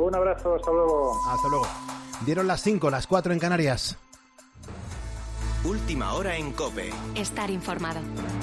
Un abrazo, hasta luego. Hasta luego. Dieron las 5, las 4 en Canarias. Última hora en COPE. Estar informado.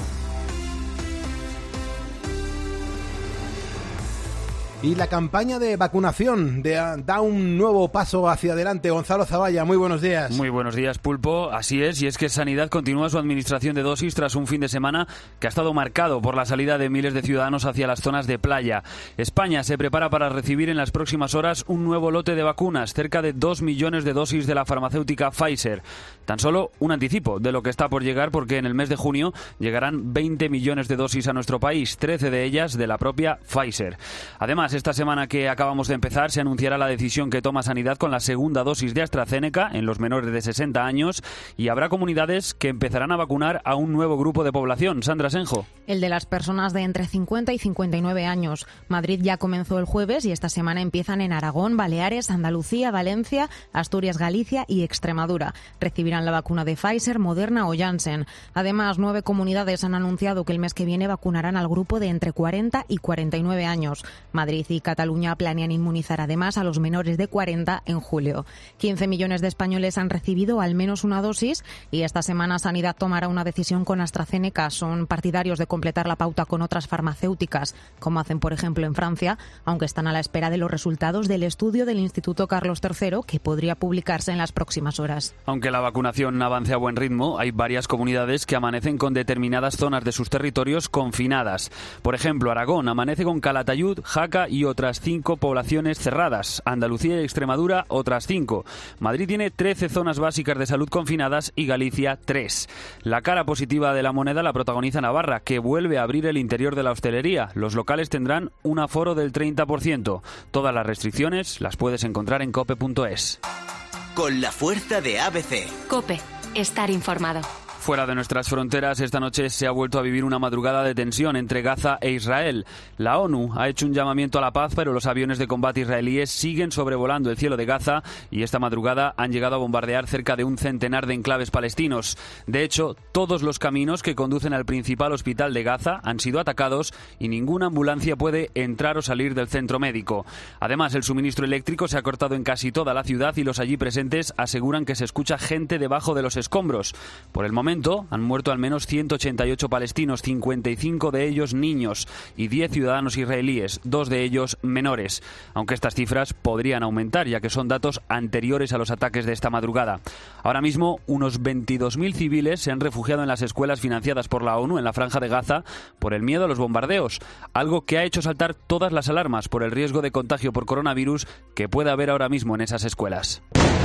Y la campaña de vacunación da un nuevo paso hacia adelante. Gonzalo Zavalla, muy buenos días. Muy buenos días, Pulpo. Así es, y es que Sanidad continúa su administración de dosis tras un fin de semana que ha estado marcado por la salida de miles de ciudadanos hacia las zonas de playa. España se prepara para recibir en las próximas horas un nuevo lote de vacunas, cerca de 2 millones de dosis de la farmacéutica Pfizer. Tan solo un anticipo de lo que está por llegar, porque en el mes de junio llegarán 20 millones de dosis a nuestro país, 13 de ellas de la propia Pfizer. Además, esta semana que acabamos de empezar se anunciará la decisión que toma Sanidad con la segunda dosis de AstraZeneca en los menores de 60 años y habrá comunidades que empezarán a vacunar a un nuevo grupo de población. Sandra Senjo. El de las personas de entre 50 y 59 años. Madrid ya comenzó el jueves y esta semana empiezan en Aragón, Baleares, Andalucía, Valencia, Asturias, Galicia y Extremadura. Recibirán la vacuna de Pfizer, Moderna o Janssen. Además, 9 comunidades han anunciado que el mes que viene vacunarán al grupo de entre 40 y 49 años. Madrid y Cataluña planean inmunizar además a los menores de 40 en julio. 15 millones de españoles han recibido al menos una dosis y esta semana Sanidad tomará una decisión con AstraZeneca. Son partidarios de completar la pauta con otras farmacéuticas, como hacen por ejemplo en Francia, aunque están a la espera de los resultados del estudio del Instituto Carlos III que podría publicarse en las próximas horas. Aunque la vacunación avance a buen ritmo, hay varias comunidades que amanecen con determinadas zonas de sus territorios confinadas. Por ejemplo, Aragón amanece con Calatayud, Jaca y otras 5 poblaciones cerradas. Andalucía y Extremadura, otras 5. Madrid tiene 13 zonas básicas de salud confinadas y Galicia 3. La cara positiva de la moneda la protagoniza Navarra, que vuelve a abrir el interior de la hostelería. Los locales tendrán un aforo del 30%. Todas las restricciones las puedes encontrar en cope.es. Con la fuerza de ABC. COPE. Estar informado. Fuera de nuestras fronteras, esta noche se ha vuelto a vivir una madrugada de tensión entre Gaza e Israel. La ONU ha hecho un llamamiento a la paz, pero los aviones de combate israelíes siguen sobrevolando el cielo de Gaza y esta madrugada han llegado a bombardear cerca de un centenar de enclaves palestinos. De hecho, todos los caminos que conducen al principal hospital de Gaza han sido atacados y ninguna ambulancia puede entrar o salir del centro médico. Además, el suministro eléctrico se ha cortado en casi toda la ciudad y los allí presentes aseguran que se escucha gente debajo de los escombros. Por el momento, han muerto al menos 188 palestinos, 55 de ellos niños y 10 ciudadanos israelíes, 2 de ellos menores, aunque estas cifras podrían aumentar ya que son datos anteriores a los ataques de esta madrugada. Ahora mismo, unos 22.000 civiles se han refugiado en las escuelas financiadas por la ONU en la Franja de Gaza por el miedo a los bombardeos, algo que ha hecho saltar todas las alarmas por el riesgo de contagio por coronavirus que puede haber ahora mismo en esas escuelas.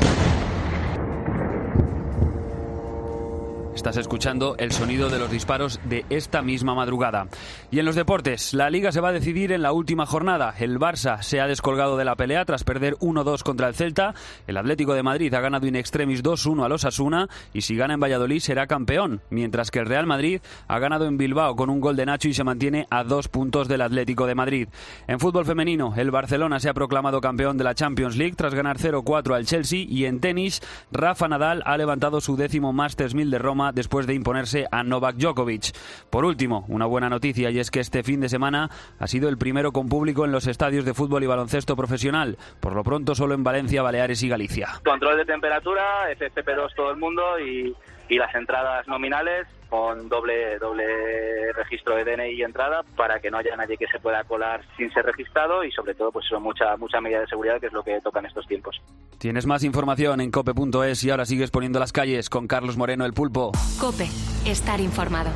Estás escuchando el sonido de los disparos de esta misma madrugada. Y en los deportes, la Liga se va a decidir en la última jornada. El Barça se ha descolgado de la pelea tras perder 1-2 contra el Celta. El Atlético de Madrid ha ganado in extremis 2-1 al Osasuna y si gana en Valladolid será campeón. Mientras que el Real Madrid ha ganado en Bilbao con un gol de Nacho y se mantiene a 2 puntos del Atlético de Madrid. En fútbol femenino, el Barcelona se ha proclamado campeón de la Champions League tras ganar 0-4 al Chelsea y en tenis, Rafa Nadal ha levantado su 10º Masters 1000 de Roma después de imponerse a Novak Djokovic. Por último, una buena noticia y es que este fin de semana ha sido el primero con público en los estadios de fútbol y baloncesto profesional, por lo pronto solo en Valencia, Baleares y Galicia. Control de temperatura, FFP2 todo el mundo y las entradas nominales con doble registro de DNI y entrada para que no haya nadie que se pueda colar sin ser registrado y sobre todo pues son mucha medida de seguridad, que es lo que toca en estos tiempos. Tienes más información en cope.es y ahora sigues poniendo las calles con Carlos Moreno, el Pulpo. COPE. Estar informado.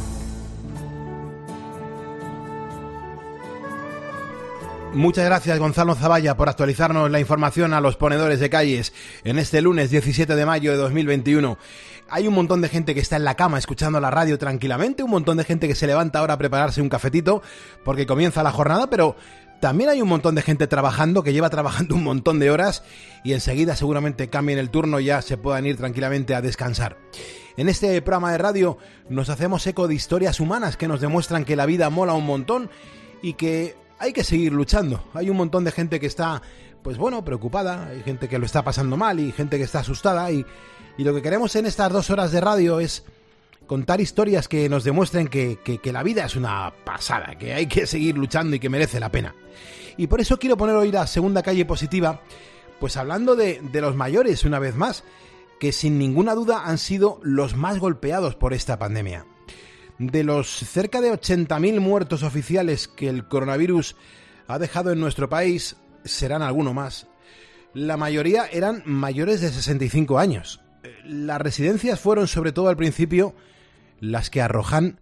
Muchas gracias, Gonzalo Zavalla, por actualizarnos la información a los ponedores de calles en este lunes 17 de mayo de 2021. Hay un montón de gente que está en la cama escuchando la radio tranquilamente, un montón de gente que se levanta ahora a prepararse un cafetito porque comienza la jornada, pero también hay un montón de gente trabajando, que lleva trabajando un montón de horas y enseguida seguramente cambien el turno y ya se puedan ir tranquilamente a descansar. En este programa de radio nos hacemos eco de historias humanas que nos demuestran que la vida mola un montón y que hay que seguir luchando. Hay un montón de gente que está, pues bueno, preocupada, hay gente que lo está pasando mal y gente que está asustada y lo que queremos en estas 2 horas de radio es contar historias que nos demuestren que la vida es una pasada, que hay que seguir luchando y que merece la pena. Y por eso quiero poner hoy la segunda calle positiva, pues hablando de los mayores una vez más, que sin ninguna duda han sido los más golpeados por esta pandemia. De los cerca de 80.000 muertos oficiales que el coronavirus ha dejado en nuestro país, serán alguno más. La mayoría eran mayores de 65 años. Las residencias fueron, sobre todo al principio, las que arrojaron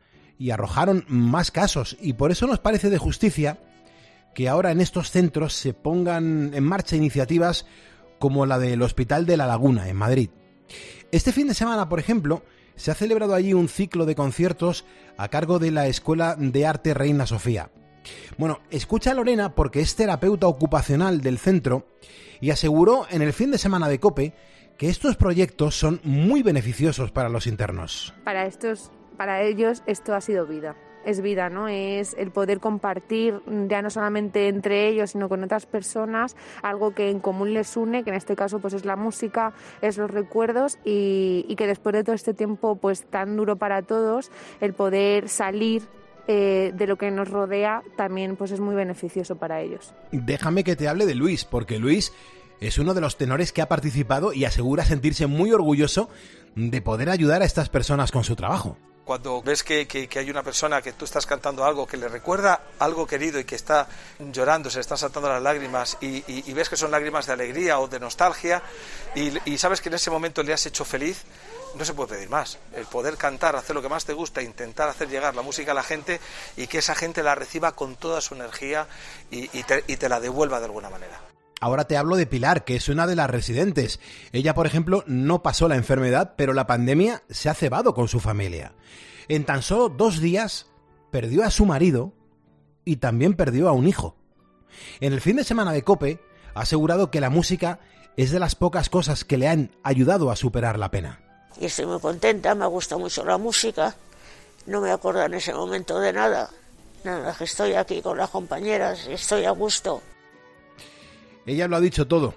más casos, y por eso nos parece de justicia que ahora en estos centros se pongan en marcha iniciativas como la del Hospital de la Laguna, en Madrid. Este fin de semana, por ejemplo, se ha celebrado allí un ciclo de conciertos a cargo de la Escuela de Arte Reina Sofía. Bueno, escucha a Lorena porque es terapeuta ocupacional del centro y aseguró en el fin de semana de COPE que estos proyectos son muy beneficiosos para los internos. Para ellos esto ha sido vida. Es vida, ¿no? Es el poder compartir ya no solamente entre ellos, sino con otras personas, algo que en común les une, que en este caso pues es la música, es los recuerdos y que después de todo este tiempo pues tan duro para todos, el poder salir de lo que nos rodea también pues es muy beneficioso para ellos. Déjame que te hable de Luis, porque Luis es uno de los tenores que ha participado y asegura sentirse muy orgulloso de poder ayudar a estas personas con su trabajo. Cuando ves que hay una persona que tú estás cantando algo que le recuerda algo querido y que está llorando, se le están saltando las lágrimas y ves que son lágrimas de alegría o de nostalgia y sabes que en ese momento le has hecho feliz, no se puede pedir más. El poder cantar, hacer lo que más te gusta, intentar hacer llegar la música a la gente y que esa gente la reciba con toda su energía y te la devuelva de alguna manera. Ahora te hablo de Pilar, que es una de las residentes. Ella, por ejemplo, no pasó la enfermedad, pero la pandemia se ha cebado con su familia. En tan solo 2 días perdió a su marido y también perdió a un hijo. En el fin de semana de COPE ha asegurado que la música es de las pocas cosas que le han ayudado a superar la pena. Y estoy muy contenta, me gusta mucho la música, no me acuerdo en ese momento de nada, que estoy aquí con las compañeras y estoy a gusto. Ella lo ha dicho todo.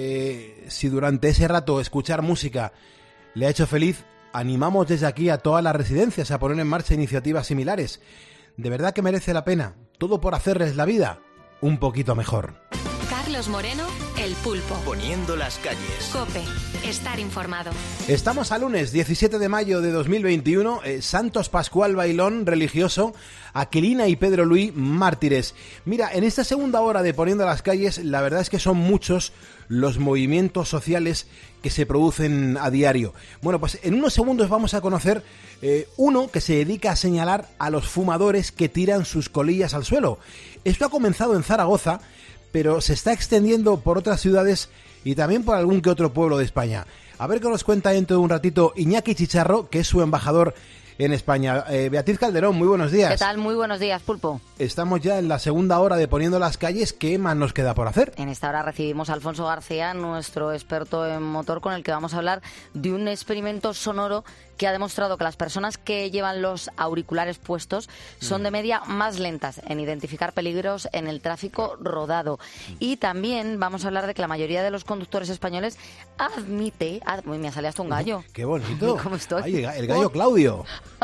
Si durante ese rato escuchar música le ha hecho feliz, animamos desde aquí a todas las residencias a poner en marcha iniciativas similares. De verdad que merece la pena, todo por hacerles la vida un poquito mejor. Carlos Moreno, El Pulpo. Poniendo las calles. COPE, estar informado. Estamos a lunes 17 de mayo de 2021, Santos Pascual Bailón, religioso, Aquilina y Pedro Luis, mártires. Mira, en esta segunda hora de Poniendo las calles, la verdad es que son muchos los movimientos sociales que se producen a diario. Bueno, pues en unos segundos vamos a conocer uno que se dedica a señalar a los fumadores que tiran sus colillas al suelo. Esto ha comenzado en Zaragoza, pero se está extendiendo por otras ciudades y también por algún que otro pueblo de España. A ver qué nos cuenta dentro de un ratito Iñaki Chicharro, que es su embajador en España. Beatriz Calderón, muy buenos días. ¿Qué tal? Muy buenos días, Pulpo. Estamos ya en la segunda hora de Poniendo las calles. ¿Qué más nos queda por hacer? En esta hora recibimos a Alfonso García, nuestro experto en motor, con el que vamos a hablar de un experimento sonoro que ha demostrado que las personas que llevan los auriculares puestos son de media más lentas en identificar peligros en el tráfico rodado. Y también vamos a hablar de que la mayoría de los conductores españoles admite... me ha salido hasta un gallo. ¡Qué bonito! ¿Cómo estoy? Ay, el gallo Claudio.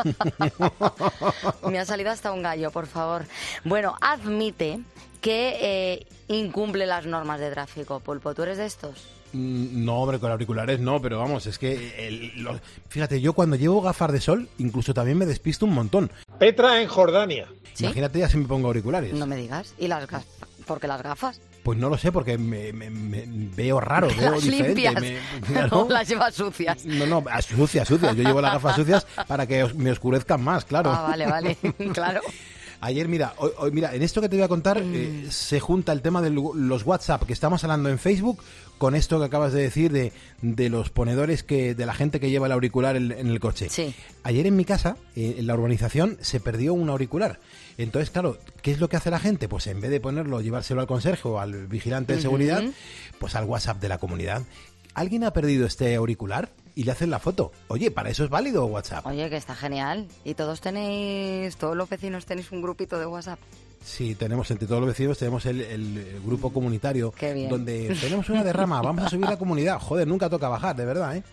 Me ha salido hasta un gallo, por favor. Bueno, admite que incumple las normas de tráfico. Pulpo, ¿tú eres de estos? No, hombre, con auriculares no, pero vamos, es que... fíjate, yo cuando llevo gafas de sol, incluso también me despisto un montón. Petra en Jordania. ¿Sí? Imagínate ya si me pongo auriculares. No me digas. ¿Y las gafas? ¿Por qué las gafas? Pues no lo sé, porque me veo raro, veo las diferente. Limpias. No, las llevas sucias. No, sucias. Yo llevo las gafas sucias para que me oscurezcan más, claro. Ah, vale, claro. Ayer, mira, en esto que te voy a contar se junta el tema de los WhatsApp que estamos hablando en Facebook con esto que acabas de decir de los ponedores de la gente que lleva el auricular en el coche. Sí. Ayer en mi casa, en la urbanización, se perdió un auricular. Entonces, claro, ¿qué es lo que hace la gente? Pues en vez de llevárselo al conserje o al vigilante de seguridad, pues al WhatsApp de la comunidad. ¿Alguien ha perdido este auricular? Y le hacen la foto. Oye, ¿para eso es válido WhatsApp? Oye, que está genial. ¿Y todos los vecinos tenéis un grupito de WhatsApp? Sí, entre todos los vecinos tenemos el grupo comunitario. Qué bien. Donde tenemos una derrama, vamos a subir la comunidad. Joder, nunca toca bajar, de verdad, ¿eh?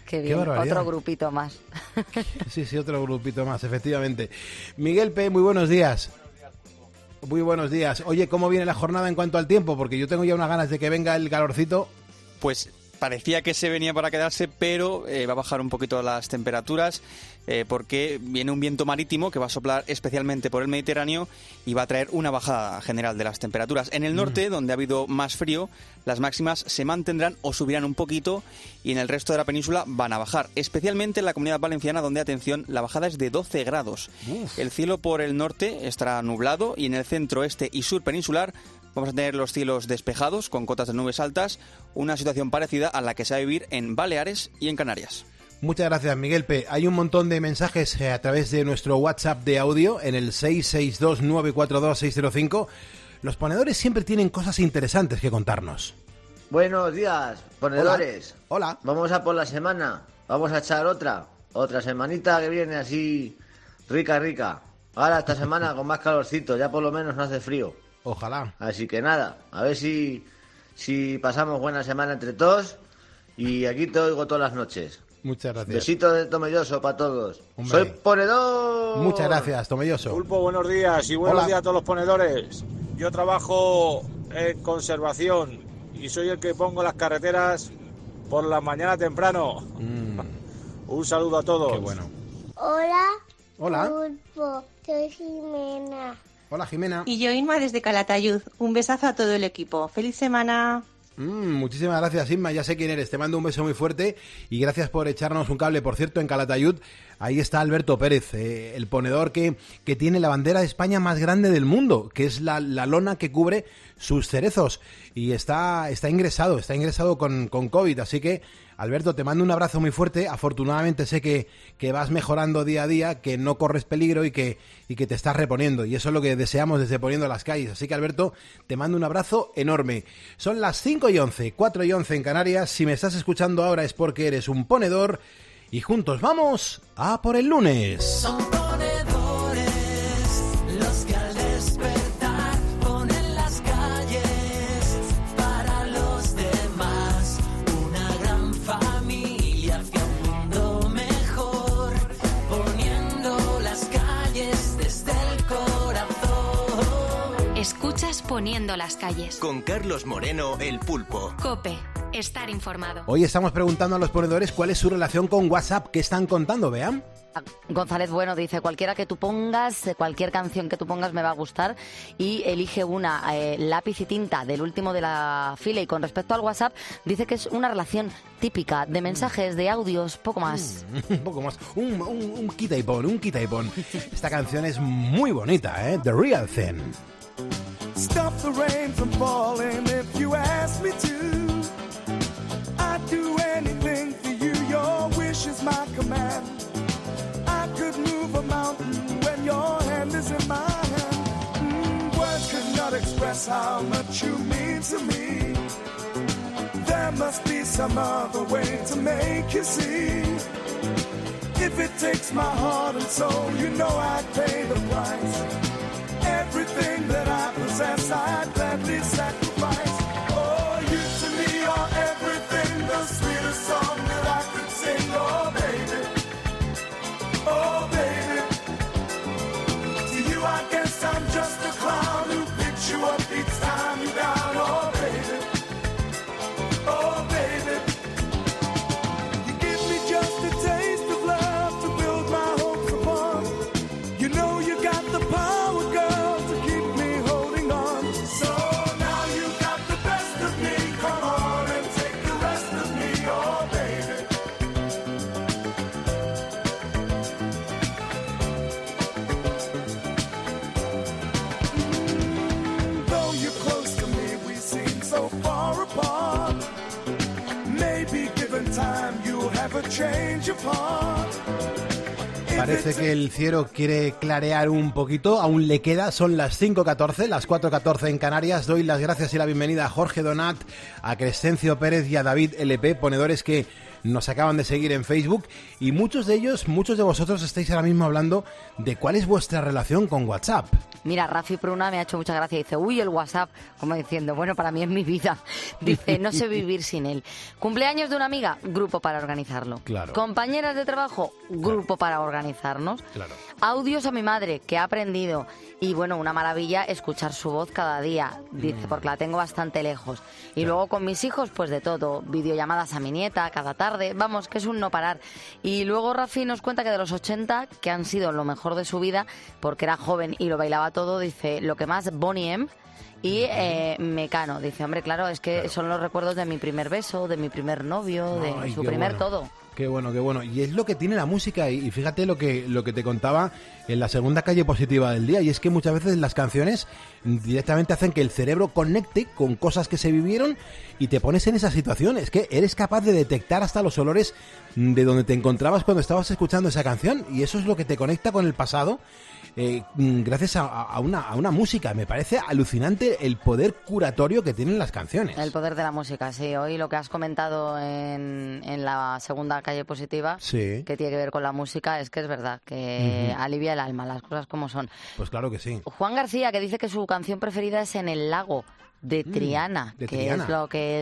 Qué bien, otro grupito más. Sí, otro grupito más, efectivamente. Miguel P., muy buenos días. Muy buenos días. Oye, ¿cómo viene la jornada en cuanto al tiempo? Porque yo tengo ya unas ganas de que venga el calorcito. Pues parecía que se venía para quedarse, pero va a bajar un poquito las temperaturas porque viene un viento marítimo que va a soplar especialmente por el Mediterráneo y va a traer una bajada general de las temperaturas. En el norte, donde ha habido más frío, las máximas se mantendrán o subirán un poquito y en el resto de la península van a bajar, especialmente en la Comunidad Valenciana, donde, atención, la bajada es de 12 grados. Uf. El cielo por el norte estará nublado y en el centro, este y sur peninsular vamos a tener los cielos despejados con cotas de nubes altas, una situación parecida a la que se va a vivir en Baleares y en Canarias. Muchas gracias, Miguel P. Hay un montón de mensajes a través de nuestro WhatsApp de audio en el 662-942-605. Los ponedores siempre tienen cosas interesantes que contarnos. Buenos días, ponedores. Hola. Vamos a por la semana. Vamos a echar otra semanita que viene así rica. Ahora esta semana con más calorcito, ya por lo menos no hace frío. Ojalá. Así que nada, a ver si pasamos buena semana entre todos y aquí te oigo todas las noches. Muchas gracias. Besito de Tomelloso para todos. Hombre. Soy ponedor. Muchas gracias, Tomelloso. Pulpo, buenos días y buenos días a todos los ponedores. Yo trabajo en conservación y soy el que pongo las carreteras por la mañana temprano. Un saludo a todos. Qué bueno. Hola. Pulpo, soy Jimena. Hola, Jimena. Y yo, Inma, desde Calatayud. Un besazo a todo el equipo. ¡Feliz semana! Muchísimas gracias, Inma, ya sé quién eres, te mando un beso muy fuerte y gracias por echarnos un cable. Por cierto, en Calatayud, ahí está Alberto Pérez, el ponedor que tiene la bandera de España más grande del mundo, que es la lona que cubre sus cerezos, y está ingresado con COVID, así que, Alberto, te mando un abrazo muy fuerte. Afortunadamente sé que vas mejorando día a día, que no corres peligro y que te estás reponiendo, y eso es lo que deseamos desde Poniendo las Calles. Así que, Alberto, te mando un abrazo enorme. Son las 5:11, 4:11 en Canarias. Si me estás escuchando ahora es porque eres un ponedor y juntos vamos a por el lunes. Son ponedores los que al despertar ponen las calles para los demás. Una gran familia hacia un mundo mejor, poniendo las calles desde el corazón. Escuchas Poniendo las Calles. Con Carlos Moreno, el Pulpo. COPE. Estar informado. Hoy estamos preguntando a los ponedores cuál es su relación con WhatsApp. ¿Qué están contando? Vean. González Bueno dice, cualquier canción que tú pongas me va a gustar, y elige una, lápiz y tinta, del último de la fila. Y con respecto al WhatsApp, dice que es una relación típica de mensajes, de audios, poco más. Un poco más, un quita y pon, Esta canción es muy bonita, The Real Thing. Stop the rain from falling if you ask me to. I'd do anything for you, your wish is my command. I could move a mountain when your hand is in my hand. Words could not express how much you mean to me. There must be some other way to make you see. If it takes my heart and soul, you know I'd pay the price. Everything that I possess, I'd gladly sacrifice. Oh, you to me are everything, the sweetest song that I could sing. Oh, baby, oh, baby. To you, I guess I'm just a clown who picks you up each time you're down. Oh, baby, oh, baby. You give me just a taste of love to build my hopes upon. You know you got the power, girl, to keep me holding on. So now you got the best of me. Come on and take the rest of me, oh baby. Though you're close to me, we seem so far apart. Maybe given time, you'll have a change of heart. Parece que el cielo quiere clarear un poquito, aún le queda, son las 5:14, las 4:14 en Canarias. Doy las gracias y la bienvenida a Jorge Donat, a Crescencio Pérez y a David LP, ponedores que nos acaban de seguir en Facebook y muchos de vosotros estáis ahora mismo hablando de cuál es vuestra relación con WhatsApp. Mira, Rafi Pruna me ha hecho mucha gracia. Dice, uy, el WhatsApp, como diciendo, bueno, para mí es mi vida. Dice, no sé vivir sin él. Cumpleaños de una amiga, grupo para organizarlo. Claro. Compañeras de trabajo, grupo para organizarnos. Claro. Audios a mi madre, que ha aprendido. Y bueno, una maravilla escuchar su voz cada día. Dice, porque la tengo bastante lejos. Y luego con mis hijos, pues de todo. Videollamadas a mi nieta cada tarde. Vamos, que es un no parar. Y luego Rafi nos cuenta que de los 80, que han sido lo mejor de su vida, porque era joven y lo bailaba todo, dice, lo que más, Bonnie M. Y Mecano. Dice, hombre, claro, es que son los recuerdos de mi primer beso, de mi primer novio, de su primer todo. Qué bueno, qué bueno. Y es lo que tiene la música. Y fíjate lo que te contaba en la segunda calle positiva del día. Y es que muchas veces las canciones directamente hacen que el cerebro conecte con cosas que se vivieron y te pones en esa situación. Es que eres capaz de detectar hasta los olores de donde te encontrabas cuando estabas escuchando esa canción. Y eso es lo que te conecta con el pasado. Gracias a una música. Me parece alucinante el poder curatorio que tienen las canciones. El poder de la música, sí. Hoy lo que has comentado en la segunda calle positiva, sí, que tiene que ver con la música, es que es verdad, que alivia el alma, las cosas como son. Pues claro que sí. Juan García, que dice que su canción preferida es En el lago, de Triana, es lo que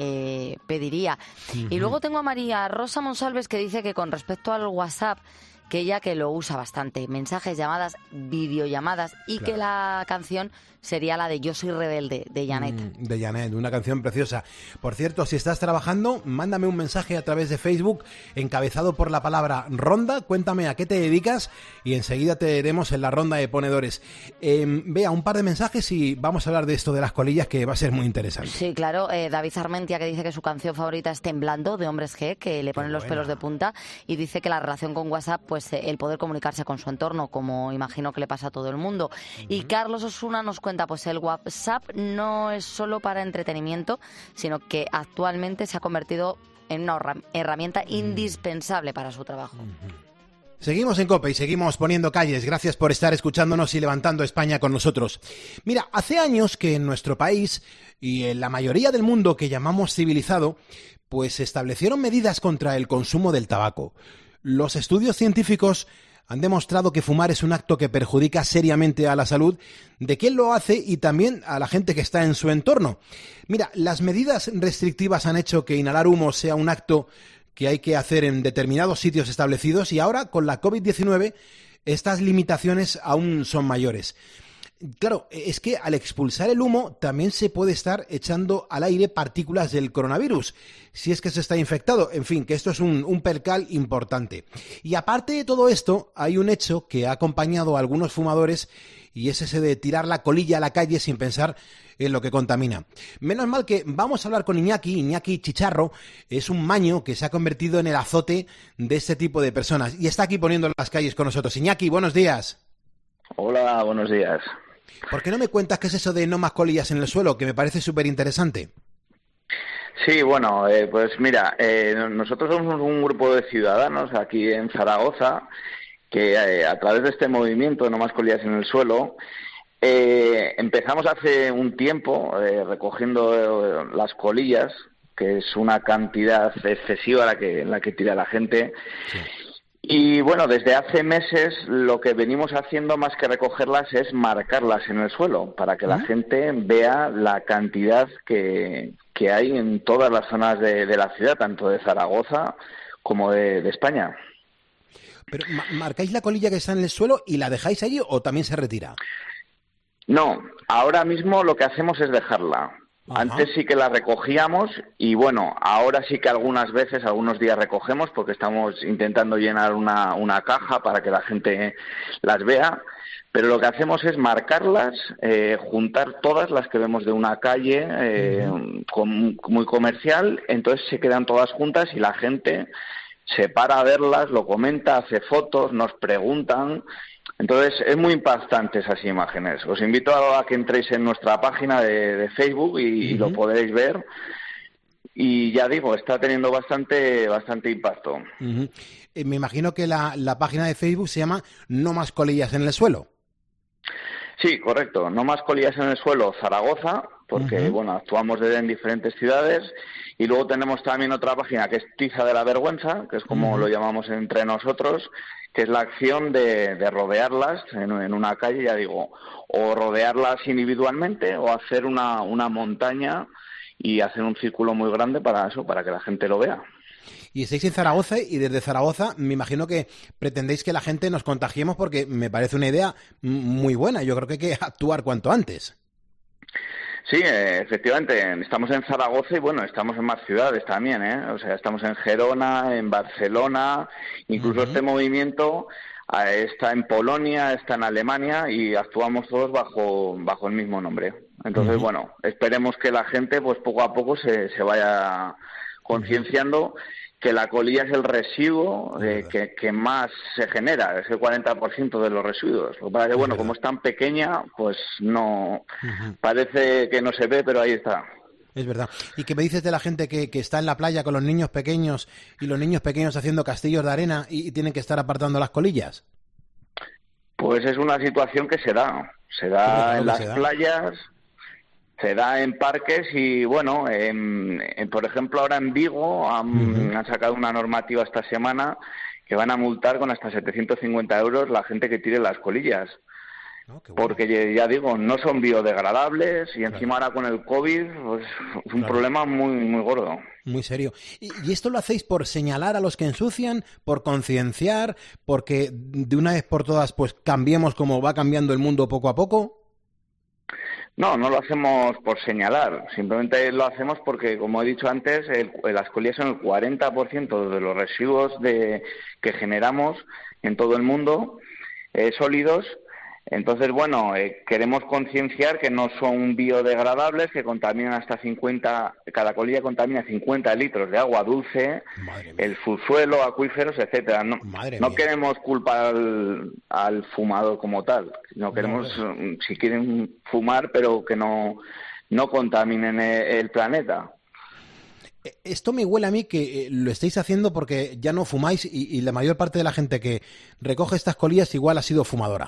él pediría. Y luego tengo a María Rosa Monsalves, que dice que con respecto al WhatsApp, que ella que lo usa bastante, mensajes, llamadas, videollamadas, y que la canción sería la de Yo soy rebelde, de Janet. De Janet, una canción preciosa. Por cierto, si estás trabajando, mándame un mensaje a través de Facebook, encabezado por la palabra ronda, cuéntame a qué te dedicas y enseguida te veremos en la ronda de ponedores. Vea, un par de mensajes y vamos a hablar de esto de las colillas, que va a ser muy interesante. Sí, claro. David Armentia, que dice que su canción favorita es Temblando, de Hombres G, que le ponen los pelos de punta, y dice que la relación con WhatsApp, pues el poder comunicarse con su entorno, como imagino que le pasa a todo el mundo. Y Carlos Osuna nos cuenta, pues el WhatsApp no es solo para entretenimiento, sino que actualmente se ha convertido en una herramienta indispensable para su trabajo. Seguimos en COPE y seguimos poniendo calles. Gracias por estar escuchándonos y levantando España con nosotros. Mira, hace años que en nuestro país y en la mayoría del mundo que llamamos civilizado, pues se establecieron medidas contra el consumo del tabaco. Los estudios científicos han demostrado que fumar es un acto que perjudica seriamente a la salud de quien lo hace y también a la gente que está en su entorno. Mira, las medidas restrictivas han hecho que inhalar humo sea un acto que hay que hacer en determinados sitios establecidos y ahora, con la COVID-19, estas limitaciones aún son mayores. Claro, es que al expulsar el humo también se puede estar echando al aire partículas del coronavirus, si es que se está infectado. En fin, que esto es un percal importante. Y aparte de todo esto, hay un hecho que ha acompañado a algunos fumadores y es ese de tirar la colilla a la calle sin pensar en lo que contamina. Menos mal que vamos a hablar con Iñaki Chicharro, es un maño que se ha convertido en el azote de este tipo de personas y está aquí poniendo las calles con nosotros. Iñaki, buenos días. Hola, buenos días. ¿Por qué no me cuentas qué es eso de no más colillas en el suelo, que me parece súper interesante? Sí, bueno, pues mira, nosotros somos un grupo de ciudadanos aquí en Zaragoza que a través de este movimiento de no más colillas en el suelo empezamos hace un tiempo recogiendo las colillas, que es una cantidad excesiva la que tira la gente. Sí. Y bueno, desde hace meses lo que venimos haciendo más que recogerlas es marcarlas en el suelo para que la gente vea la cantidad que hay en todas las zonas de la ciudad, tanto de Zaragoza como de España. ¿Pero marcáis la colilla que está en el suelo y la dejáis allí o también se retira? No, ahora mismo lo que hacemos es dejarla. Ajá. Antes sí que la recogíamos y bueno, ahora sí que algunos días recogemos porque estamos intentando llenar una caja para que la gente las vea, pero lo que hacemos es marcarlas, juntar todas las que vemos de una calle muy comercial, entonces se quedan todas juntas y la gente se para a verlas, lo comenta, hace fotos, nos preguntan. Entonces, es muy impactante esas imágenes. Os invito a que entréis en nuestra página de Facebook y lo podéis ver. Y ya digo, está teniendo bastante impacto. Me imagino que la página de Facebook se llama No más colillas en el suelo. Sí, correcto. No más colillas en el suelo Zaragoza. porque bueno, actuamos en diferentes ciudades. Y luego tenemos también otra página que es Tiza de la Vergüenza, que es como lo llamamos entre nosotros, que es la acción de rodearlas en una calle, ya digo, o rodearlas individualmente o hacer una montaña y hacer un círculo muy grande para eso, para que la gente lo vea. Y estáis en Zaragoza, y desde Zaragoza me imagino que pretendéis que la gente nos contagiemos, porque me parece una idea muy buena. Yo creo que hay que actuar cuanto antes. Sí, efectivamente, estamos en Zaragoza y bueno, estamos en más ciudades también, o sea, estamos en Gerona, en Barcelona, incluso este movimiento está en Polonia, está en Alemania y actuamos todos bajo el mismo nombre. Entonces, bueno, esperemos que la gente pues poco a poco se vaya concienciando que la colilla es el residuo que más se genera, es el 40% de los residuos. Lo que pasa es que, bueno, como es tan pequeña, pues no parece que no se ve, pero ahí está. Es verdad. ¿Y qué me dices de la gente que está en la playa con los niños pequeños y los niños pequeños haciendo castillos de arena y tienen que estar apartando las colillas? Pues es una situación que se da en las playas, se da en parques y, bueno, por ejemplo, ahora en Vigo han sacado una normativa esta semana que van a multar con hasta 750 euros la gente que tire las colillas. Porque, ya digo, no son biodegradables y encima ahora con el COVID pues, es un problema muy, muy gordo. Muy serio. ¿Y esto lo hacéis por señalar a los que ensucian, por concienciar, porque de una vez por todas pues cambiemos como va cambiando el mundo poco a poco? No lo hacemos por señalar, simplemente lo hacemos porque, como he dicho antes, las colillas son el 40% de los residuos que generamos en todo el mundo, sólidos. Entonces, bueno, queremos concienciar que no son biodegradables, que contaminan hasta 50, cada colilla contamina 50 litros de agua dulce, el subsuelo, acuíferos, etcétera. No queremos culpar al fumador como tal, no queremos, si quieren fumar, pero que no contaminen el planeta. Esto me huele a mí que lo estáis haciendo porque ya no fumáis y la mayor parte de la gente que recoge estas colillas igual ha sido fumadora.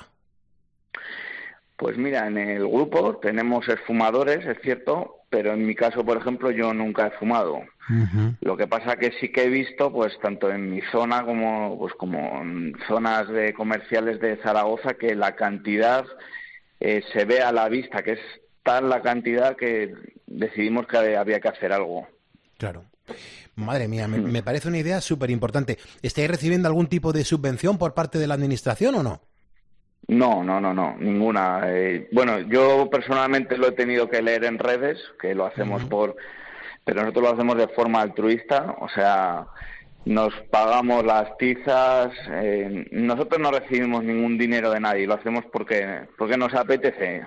Pues mira, en el grupo tenemos exfumadores, es cierto, pero en mi caso, por ejemplo, yo nunca he fumado. Lo que pasa que sí que he visto, pues tanto en mi zona como en zonas comerciales de Zaragoza, que la cantidad se ve a la vista, que es tal la cantidad que decidimos que había que hacer algo. Claro. Madre mía, me parece una idea súper importante. ¿Estáis recibiendo algún tipo de subvención por parte de la administración o no? No, ninguna. Bueno, yo personalmente lo he tenido que leer en redes, que lo hacemos pero nosotros lo hacemos de forma altruista, o sea, nos pagamos las tizas, nosotros no recibimos ningún dinero de nadie, lo hacemos porque nos apetece.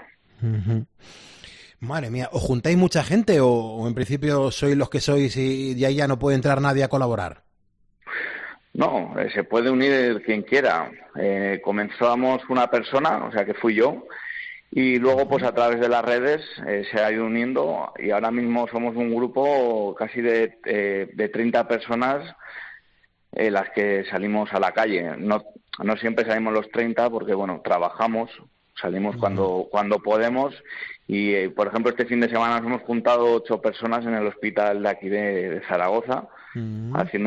Madre mía, ¿os juntáis mucha gente o en principio sois los que sois y de ahí ya no puede entrar nadie a colaborar? No, se puede unir quien quiera. Comenzamos una persona, o sea que fui yo, y luego pues a través de las redes se ha ido uniendo y ahora mismo somos un grupo casi de 30 personas las que salimos a la calle. No siempre salimos los 30 porque, bueno, trabajamos, salimos cuando podemos y, por ejemplo, este fin de semana nos hemos juntado 8 personas en el hospital de aquí de Zaragoza haciendo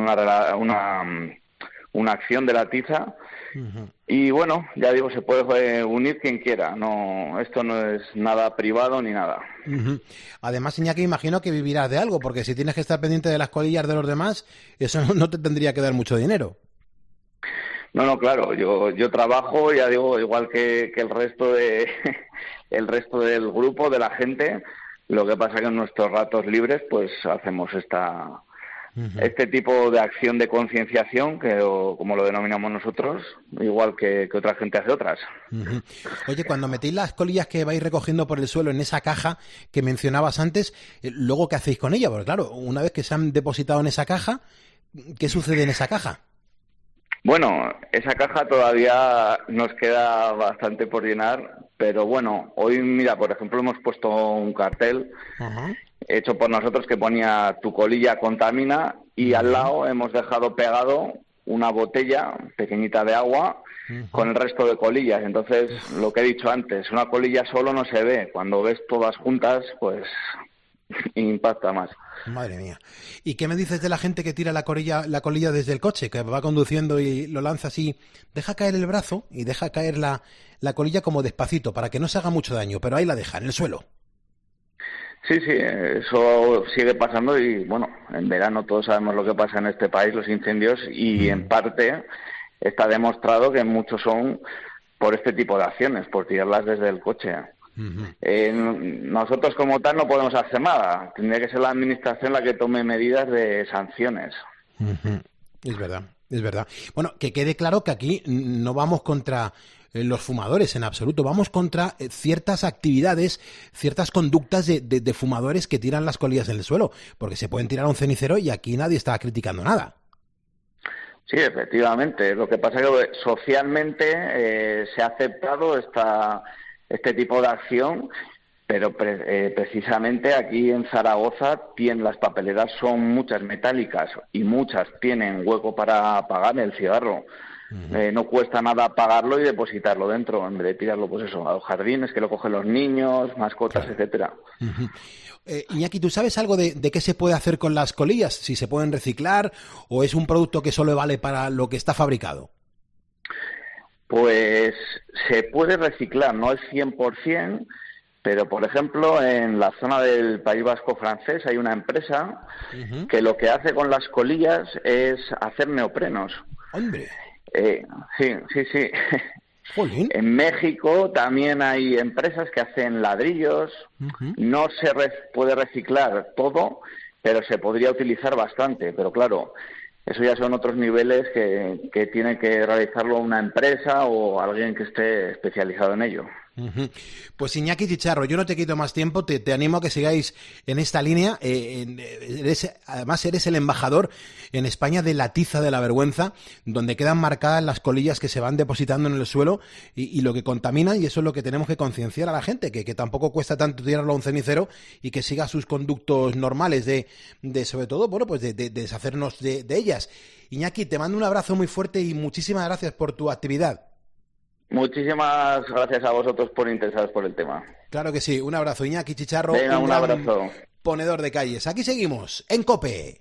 una acción de la tiza y bueno, ya digo, se puede unir quien quiera, esto no es nada privado ni nada. Además, Iñaki, imagino que vivirás de algo, porque si tienes que estar pendiente de las colillas de los demás, eso no te tendría que dar mucho dinero. No, claro, yo trabajo, ya digo, igual que el resto el resto del grupo, de la gente. Lo que pasa que en nuestros ratos libres pues hacemos este tipo de acción de concienciación, como lo denominamos nosotros, igual que otra gente hace otras. Oye, cuando metéis las colillas que vais recogiendo por el suelo en esa caja que mencionabas antes, ¿luego qué hacéis con ellas? Porque claro, una vez que se han depositado en esa caja, ¿qué sucede en esa caja? Bueno, esa caja todavía nos queda bastante por llenar, pero bueno, hoy, mira, por ejemplo, hemos puesto un cartel hecho por nosotros que ponía "tu colilla contamina" y al lado hemos dejado pegado una botella pequeñita de agua con el resto de colillas. Entonces, lo que he dicho antes, una colilla solo no se ve. Cuando ves todas juntas, pues impacta más. Madre mía. ¿Y qué me dices de la gente que tira la colilla desde el coche, que va conduciendo y lo lanza así? Deja caer el brazo y deja caer la colilla como despacito, para que no se haga mucho daño, pero ahí la deja, en el suelo. Sí, eso sigue pasando y, bueno, en verano todos sabemos lo que pasa en este país, los incendios, y en parte está demostrado que muchos son por este tipo de acciones, por tirarlas desde el coche. Nosotros como tal no podemos hacer nada, tendría que ser la administración la que tome medidas de sanciones. Es verdad. Bueno, que quede claro que aquí no vamos contra los fumadores en absoluto, vamos contra ciertas actividades, ciertas conductas de fumadores que tiran las colillas en el suelo, porque se pueden tirar a un cenicero y aquí nadie está criticando nada. Sí, efectivamente. Lo que pasa es que socialmente se ha aceptado este tipo de acción, pero precisamente aquí en Zaragoza las papeleras son muchas metálicas y muchas tienen hueco para apagar el cigarro. No cuesta nada apagarlo y depositarlo dentro, en vez de tirarlo, pues eso, a los jardines, que lo cogen los niños, mascotas, etcétera. Iñaki, ¿tú sabes algo de qué se puede hacer con las colillas? ¿Si se pueden reciclar o es un producto que solo vale para lo que está fabricado? Pues se puede reciclar, no es 100%, pero por ejemplo en la zona del País Vasco francés hay una empresa que lo que hace con las colillas es hacer neoprenos. ¡Hombre! Sí. ¿Jolín? En México también hay empresas que hacen ladrillos. No se puede reciclar todo, pero se podría utilizar bastante. Pero claro, eso ya son otros niveles que tiene que realizarlo una empresa o alguien que esté especializado en ello. Pues Iñaki Chicharro, yo no te quito más tiempo, te animo a que sigáis en esta línea. Además eres el embajador en España de la tiza de la vergüenza, donde quedan marcadas las colillas que se van depositando en el suelo y lo que contamina, y eso es lo que tenemos que concienciar a la gente, que tampoco cuesta tanto tirarlo a un cenicero y que siga sus conductos normales de sobre todo, bueno, pues de deshacernos de ellas. Iñaki, te mando un abrazo muy fuerte y muchísimas gracias por tu actividad. Muchísimas gracias a vosotros por interesaros por el tema. Claro que sí, un abrazo. Iñaki Chicharro, venga, un abrazo. Ponedor de calles. Aquí seguimos, en COPE.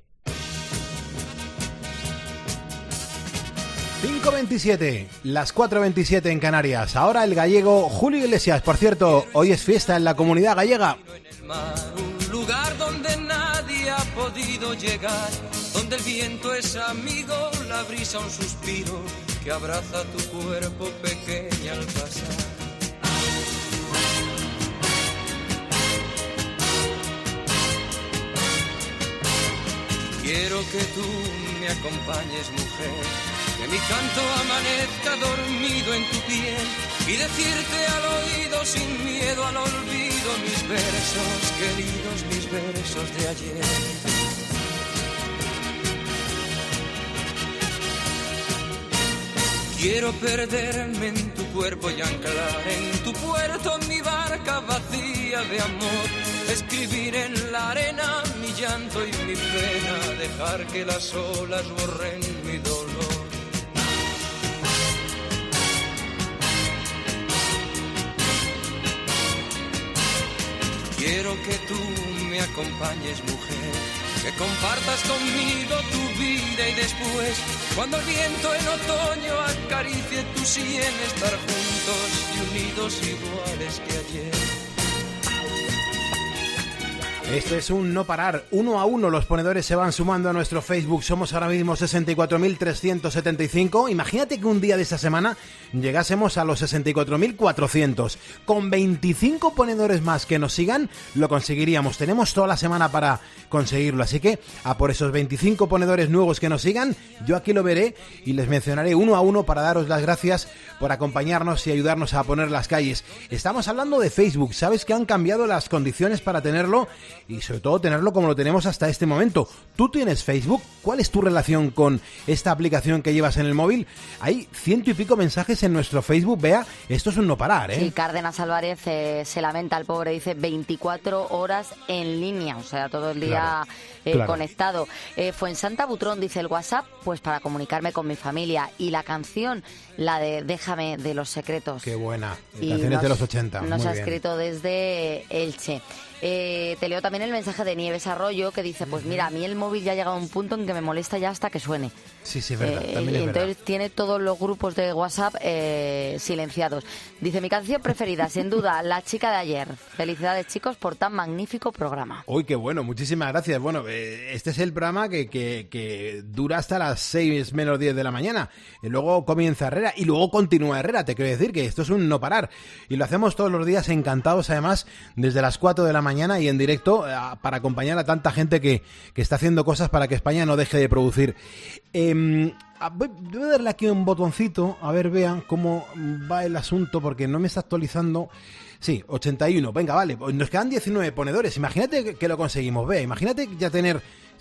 5:27, las 4:27 en Canarias. Ahora el gallego Julio Iglesias. Por cierto, hoy es fiesta en la comunidad gallega. Un lugar donde nadie ha podido llegar, donde el viento es amigo, la brisa un suspiro que abraza tu cuerpo pequeña al pasar. Quiero que tú me acompañes, mujer, que mi canto amanezca dormido en tu piel y decirte al oído sin miedo al olvido mis versos queridos, mis versos de ayer. Quiero perderme en tu cuerpo y anclar en tu puerto mi barca vacía de amor. Escribir en la arena mi llanto y mi pena, dejar que las olas borren mi dolor. Quiero que tú me acompañes, mujer, que compartas conmigo tu vida y después, cuando el viento en otoño acaricie tu sien, estar juntos y unidos iguales que ayer. Esto es un no parar, 1 a 1 los ponedores se van sumando a nuestro Facebook. Somos ahora mismo 64.375. Imagínate que un día de esta semana llegásemos a los 64.400. Con 25 ponedores más que nos sigan, lo conseguiríamos. Tenemos toda la semana para conseguirlo, así que a por esos 25 ponedores nuevos que nos sigan, yo aquí lo veré y les mencionaré 1 a 1 para daros las gracias por acompañarnos y ayudarnos a poner las calles. Estamos hablando de Facebook, sabes que han cambiado las condiciones para tenerlo y sobre todo tenerlo como lo tenemos hasta este momento. ¿Tú tienes Facebook? ¿Cuál es tu relación con esta aplicación que llevas en el móvil? Hay 100 y pico mensajes en nuestro Facebook, Bea, esto es un no parar, ¿eh? Sí, Cárdenas Álvarez se lamenta, el pobre, dice 24 horas en línea, o sea, todo el día conectado. Fuensanta Butrón dice el WhatsApp, pues para comunicarme con mi familia, y la canción, la de Déjame, de Los Secretos. Qué buena, canciones de los 80. Nos ha escrito desde Elche. Te leo también el mensaje de Nieves Arroyo, que dice, pues mira, a mí el móvil ya ha llegado a un punto en que me molesta ya hasta que suene. Sí, es verdad, también es entonces verdad. Tiene todos los grupos de WhatsApp silenciados. Dice, mi canción preferida, sin duda, La chica de ayer. Felicidades, chicos, por tan magnífico programa. Uy, qué bueno, muchísimas gracias. Bueno, este es el programa que dura hasta las 6 menos 10 de la mañana. Y luego comienza Herrera y luego continúa Herrera. Te quiero decir que esto es un no parar. Y lo hacemos todos los días encantados, además, desde las 4 de la mañana y en directo para acompañar a tanta gente que está haciendo cosas para que España no deje de producir. Voy a darle aquí un botoncito, a ver, vean cómo va el asunto, porque no me está actualizando. Sí, 81, venga, vale, nos quedan 19 ponedores, imagínate que lo conseguimos, ve, imagínate ya tener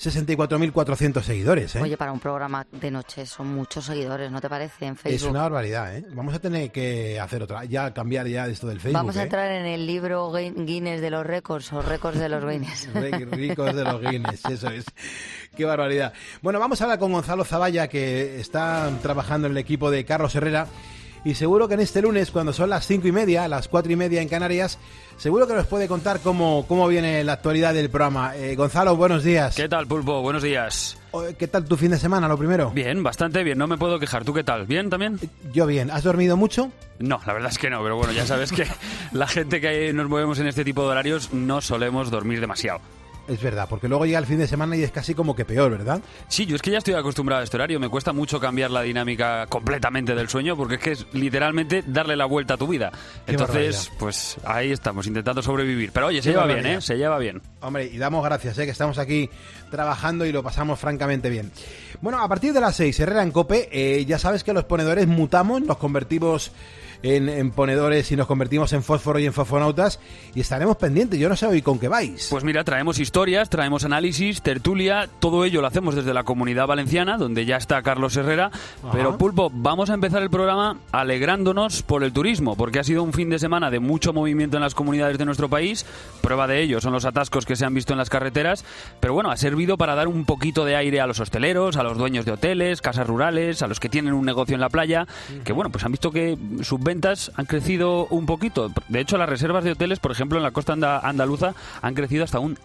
64.400 seguidores, ¿eh? Oye, para un programa de noche son muchos seguidores, ¿no te parece? En Facebook. Es una barbaridad, ¿eh? Vamos a tener que hacer otra, ya cambiar ya esto del Facebook. Vamos a entrar en el libro Guinness de los récords o récords de los Guinness. Récords de los Guinness, eso es. Qué barbaridad. Bueno, vamos a hablar con Gonzalo Zavalla, que está trabajando en el equipo de Carlos Herrera. Y seguro que en este lunes, cuando son las 5:30, las 4:30 en Canarias, seguro que nos puede contar cómo viene la actualidad del programa. Gonzalo, buenos días. ¿Qué tal, Pulpo? Buenos días. ¿Qué tal tu fin de semana, lo primero? Bien, bastante bien, no me puedo quejar. ¿Tú qué tal? ¿Bien también? Yo bien. ¿Has dormido mucho? No, la verdad es que no, pero bueno, ya sabes que la gente que nos movemos en este tipo de horarios no solemos dormir demasiado. Es verdad, porque luego llega el fin de semana y es casi como que peor, ¿verdad? Sí, yo es que ya estoy acostumbrado a este horario. Me cuesta mucho cambiar la dinámica completamente del sueño, porque es que es literalmente darle la vuelta a tu vida. Entonces, pues ahí estamos, intentando sobrevivir. Pero oye, se lleva bien, ¿eh? Se lleva bien. Hombre, y damos gracias, que estamos aquí trabajando y lo pasamos francamente bien. Bueno, a partir de las 6, Herrera en COPE, ya sabes que los ponedores mutamos, nos convertimos en ponedores y nos convertimos en fósforo y en fosfonautas, y estaremos pendientes. Yo no sé hoy con qué vais. Pues mira, traemos historias, traemos análisis, tertulia, todo ello lo hacemos desde la Comunidad Valenciana, donde ya está Carlos Herrera. Pero Pulpo, vamos a empezar el programa alegrándonos por el turismo, porque ha sido un fin de semana de mucho movimiento en las comunidades de nuestro país. Prueba de ello son los atascos que se han visto en las carreteras, pero bueno, ha servido para dar un poquito de aire a los hosteleros, a los dueños de hoteles, casas rurales, a los que tienen un negocio en la playa, que bueno, pues han visto que sus ventas han crecido un poquito. De hecho, las reservas de hoteles, por ejemplo, en la costa andaluza han crecido hasta un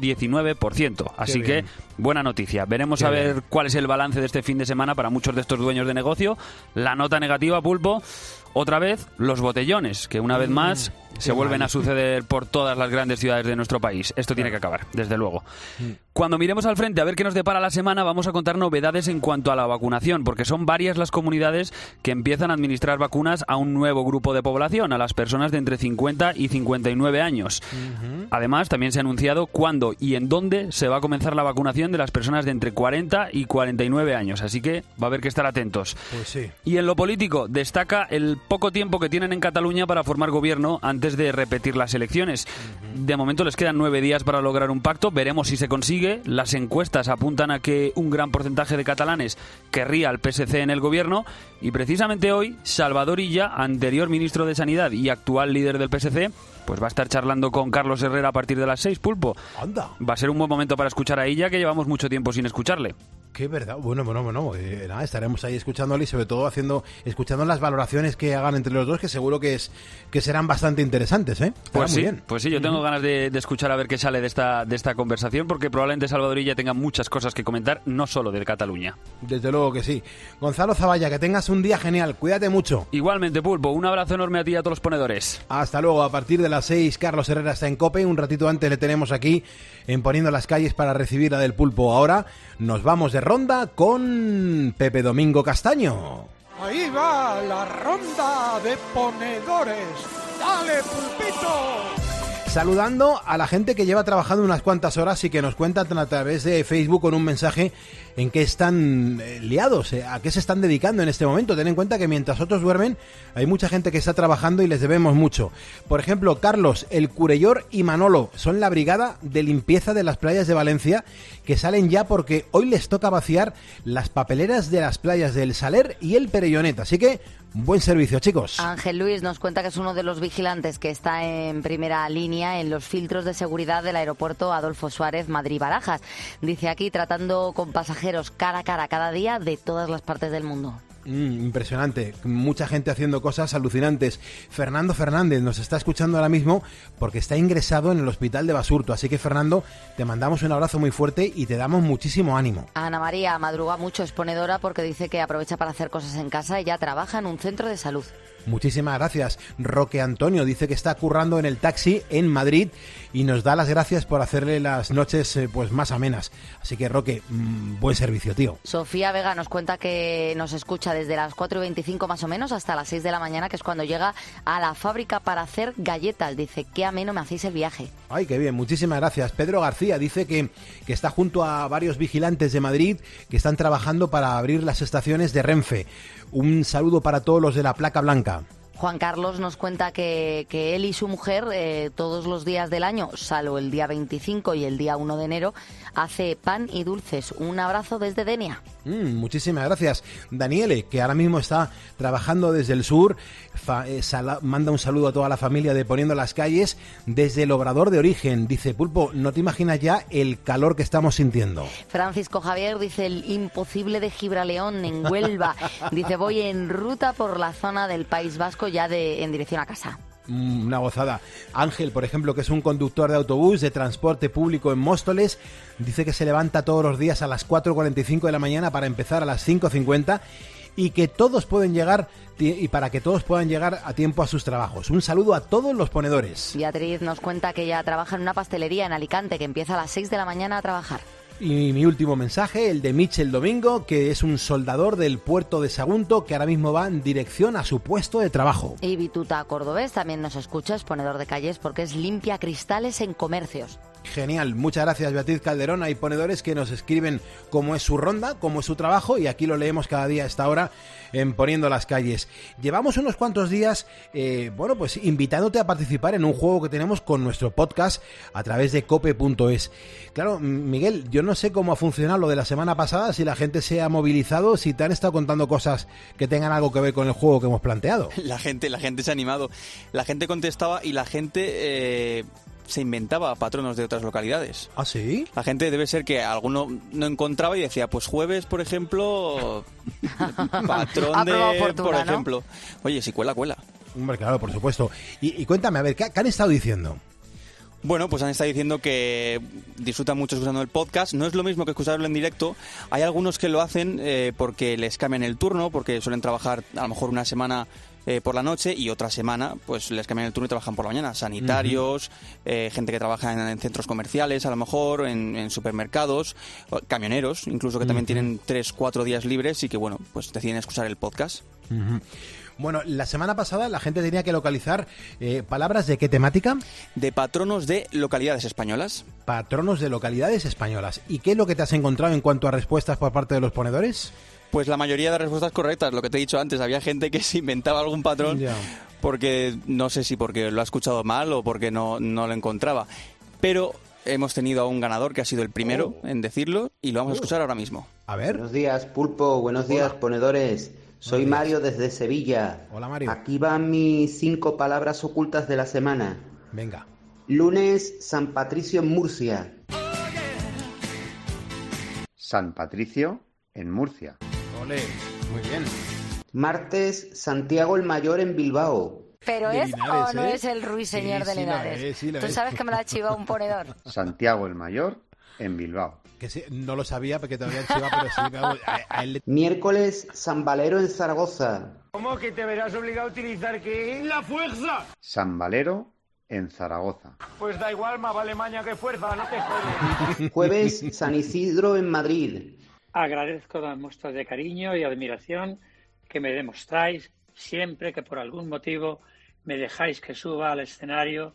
119%. Así que, buena noticia. Veremos a ver cuál es el balance de este fin de semana para muchos de estos dueños de negocio. La nota negativa, Pulpo, otra vez, los botellones, que una vez más se vuelven a suceder por todas las grandes ciudades de nuestro país. Esto tiene que acabar, desde luego. Cuando miremos al frente a ver qué nos depara la semana, vamos a contar novedades en cuanto a la vacunación, porque son varias las comunidades que empiezan a administrar vacunas a un nuevo grupo de población, a las personas de entre 50 y 59 años. Además, también se ha anunciado cuándo y en dónde se va a comenzar la vacunación de las personas de entre 40 y 49 años, así que va a haber que estar atentos. Pues sí. Y en lo político, destaca el poco tiempo que tienen en Cataluña para formar gobierno antes de repetir las elecciones. De momento les quedan 9 días para lograr un pacto, veremos si se consigue. Las encuestas apuntan a que un gran porcentaje de catalanes querría al PSC en el gobierno, y precisamente hoy Salvador Illa, anterior ministro de Sanidad y actual líder del PSC, pues va a estar charlando con Carlos Herrera a partir de las 6, Pulpo. Anda. Va a ser un buen momento para escuchar a Illa, que llevamos mucho tiempo sin escucharle. Qué verdad. Bueno. Nada, estaremos ahí escuchándole y sobre todo escuchando las valoraciones que hagan entre los dos, que seguro que serán bastante interesantes, ¿eh? Pues muy sí, bien. Pues sí, yo tengo ganas de escuchar a ver qué sale de esta conversación, porque probablemente Salvador Illa tenga muchas cosas que comentar, no solo de Cataluña. Desde luego que sí. Gonzalo Zavalla, que tengas un día genial, cuídate mucho. Igualmente, Pulpo, un abrazo enorme a ti y a todos los ponedores. Hasta luego, a partir de las 6, Carlos Herrera está en COPE, un ratito antes le tenemos aquí en Poniendo las Calles para recibir la del Pulpo. Ahora nos vamos de ronda con Pepe Domingo Castaño. Ahí va la ronda de ponedores. ¡Dale, Pulpito! Saludando a la gente que lleva trabajando unas cuantas horas y que nos cuentan a través de Facebook con un mensaje en qué están liados, a qué se están dedicando en este momento. Ten en cuenta que mientras otros duermen hay mucha gente que está trabajando y les debemos mucho. Por ejemplo, Carlos, El Curellor y Manolo son la brigada de limpieza de las playas de Valencia, que salen ya porque hoy les toca vaciar las papeleras de las playas del Saler y el Perellonet. Así que buen servicio, chicos. Ángel Luis nos cuenta que es uno de los vigilantes que está en primera línea en los filtros de seguridad del aeropuerto Adolfo Suárez Madrid-Barajas. Dice aquí, tratando con pasajeros cara a cara cada día de todas las partes del mundo. Impresionante, mucha gente haciendo cosas alucinantes. Fernando Fernández nos está escuchando ahora mismo porque está ingresado en el hospital de Basurto, así que Fernando, te mandamos un abrazo muy fuerte y te damos muchísimo ánimo. Ana María madruga mucho, es ponedora porque dice que aprovecha para hacer cosas en casa y ya trabaja en un centro de salud. Muchísimas gracias. Roque Antonio dice que está currando en el taxi en Madrid y nos da las gracias por hacerle las noches pues más amenas. Así que Roque, buen servicio, tío. Sofía Vega nos cuenta que nos escucha desde las 4:25 más o menos hasta las 6 de la mañana, que es cuando llega a la fábrica para hacer galletas. Dice, qué ameno me hacéis el viaje. Ay, qué bien, muchísimas gracias. Pedro García dice que está junto a varios vigilantes de Madrid que están trabajando para abrir las estaciones de Renfe. Un saludo para todos los de la placa blanca. Juan Carlos nos cuenta que él y su mujer todos los días del año, salvo el día 25 y el día 1 de enero, hace pan y dulces. Un abrazo desde Denia. Muchísimas gracias. Daniele, que ahora mismo está trabajando desde el sur, manda un saludo a toda la familia de Poniendo las Calles desde el Obrador de Origen. Dice, Pulpo, no te imaginas ya el calor que estamos sintiendo. Francisco Javier dice, el imposible de Gibraleón en Huelva. Dice, voy en ruta por la zona del País Vasco ya en dirección a casa. Una gozada. Ángel, por ejemplo, que es un conductor de autobús de transporte público en Móstoles, dice que se levanta todos los días a las 4:45 de la mañana para empezar a las 5:50 y que todos pueden llegar y para que todos puedan llegar a tiempo a sus trabajos. Un saludo a todos los ponedores. Beatriz nos cuenta que ella trabaja en una pastelería en Alicante, que empieza a las 6 de la mañana a trabajar. Y mi último mensaje, el de Michel Domingo, que es un soldador del puerto de Sagunto, que ahora mismo va en dirección a su puesto de trabajo. Y Vituta Cordobés también nos escucha, es ponedor de calles porque es limpia cristales en comercios. Genial, muchas gracias Beatriz Calderón. Hay ponedores que nos escriben cómo es su ronda, cómo es su trabajo, y aquí lo leemos cada día a esta hora en Poniendo las Calles. Llevamos unos cuantos días, pues invitándote a participar en un juego que tenemos con nuestro podcast a través de cope.es. Claro, Miguel, yo no sé cómo ha funcionado lo de la semana pasada, si la gente se ha movilizado, si te han estado contando cosas que tengan algo que ver con el juego que hemos planteado. La gente se ha animado, la gente contestaba y la gente... se inventaba patronos de otras localidades. ¿Ah, sí? La gente debe ser que alguno no encontraba y decía, pues jueves, por ejemplo, patrón de, fortuna, por ejemplo. ¿No? Oye, si cuela. Hombre, claro, por supuesto. Y cuéntame, a ver, ¿qué han estado diciendo? Bueno, pues han estado diciendo que disfrutan mucho escuchando el podcast. No es lo mismo que escucharlo en directo. Hay algunos que lo hacen porque les cambian el turno, porque suelen trabajar a lo mejor una semana por la noche y otra semana pues les cambian el turno y trabajan por la mañana. Sanitarios, gente que trabaja en centros comerciales, a lo mejor en supermercados, camioneros, incluso que también tienen 3-4 días libres y que bueno, pues deciden escuchar el podcast. Bueno, la semana pasada la gente tenía que localizar palabras de qué temática. De patronos de localidades españolas. Patronos de localidades españolas. ¿Y qué es lo que te has encontrado en cuanto a respuestas por parte de los ponedores? Pues la mayoría de respuestas correctas, lo que te he dicho antes. Había gente que se inventaba algún patrón porque no sé si porque lo ha escuchado mal o porque no lo encontraba. Pero hemos tenido a un ganador que ha sido el primero en decirlo y lo vamos a escuchar ahora mismo. A ver. Buenos días, Pulpo. Buenos días, ponedores. Soy Mario desde Sevilla. Hola, Mario. Aquí van mis 5 palabras ocultas de la semana. Venga. Lunes, San Patricio en Murcia. San Patricio en Murcia. Ole, muy bien. Martes, Santiago el Mayor en Bilbao. ¿Pero de es Linares, o no es el ruiseñor de Linares? Sí, Tú sabes que me lo ha chivado un ponedor. Santiago el Mayor en Bilbao. Que sí, no lo sabía porque te habían chivado, pero sí. A él... Miércoles, San Valero en Zaragoza. ¿Cómo que te verás obligado a utilizar qué? ¡La fuerza! San Valero en Zaragoza. Pues da igual, más vale maña que fuerza, no te jodes. Jueves, San Isidro en Madrid. Agradezco las muestras de cariño y admiración que me demostráis siempre que por algún motivo me dejáis que suba al escenario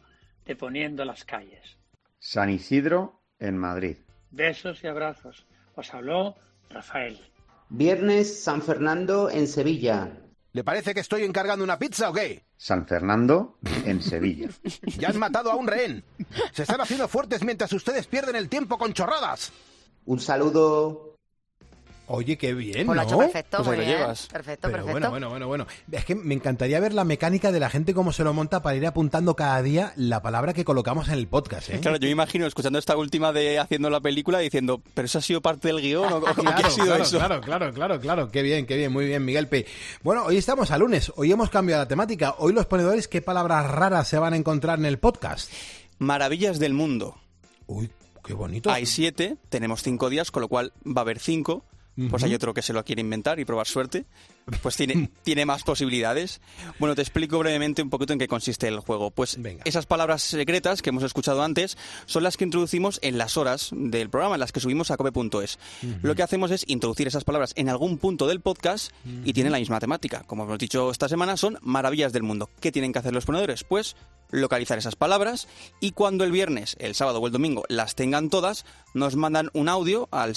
de Poniendo las Calles. San Isidro, en Madrid. Besos y abrazos. Os habló Rafael. Viernes, San Fernando, en Sevilla. ¿Le parece que estoy encargando una pizza o qué? San Fernando, en Sevilla. Ya han matado a un rehén. Se están haciendo fuertes mientras ustedes pierden el tiempo con chorradas. Un saludo. Oye, qué bien, Pues lo ¿no? ha hecho perfecto, Pues muy ahí lo bien. llevas. Perfecto, Pero perfecto. bueno. Es que me encantaría ver la mecánica de la gente cómo se lo monta para ir apuntando cada día la palabra que colocamos en el podcast, ¿eh? Claro, yo me imagino escuchando esta última de haciendo la película diciendo, ¿pero eso ha sido parte del guión o qué ha sido eso? Claro. Qué bien, muy bien, Miguel P. Bueno, hoy estamos a lunes, hoy hemos cambiado la temática. Hoy los ponedores, ¿qué palabras raras se van a encontrar en el podcast? Maravillas del mundo. Uy, qué bonito. Hay 7, tenemos 5 días, con lo cual va a haber 5. Pues hay otro que se lo quiere inventar y probar suerte, pues tiene más posibilidades. Bueno, te explico brevemente un poquito en qué consiste el juego. Pues venga. Esas palabras secretas que hemos escuchado antes son las que introducimos en las horas del programa, en las que subimos a cope.es. Lo que hacemos es introducir esas palabras en algún punto del podcast y tienen la misma temática. Como hemos dicho esta semana, son maravillas del mundo. ¿Qué tienen que hacer los ponedores? Pues localizar esas palabras y cuando el viernes, el sábado o el domingo las tengan todas, nos mandan un audio al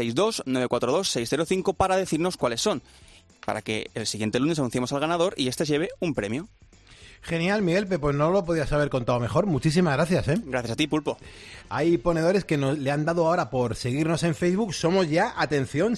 662-942-605 para decirnos cuáles son, para que el siguiente lunes anunciemos al ganador y este lleve un premio. Genial, Miguel, pues no lo podías haber contado mejor. Muchísimas gracias, ¿eh? Gracias a ti, Pulpo. Hay ponedores que le han dado ahora por seguirnos en Facebook. Somos ya, atención,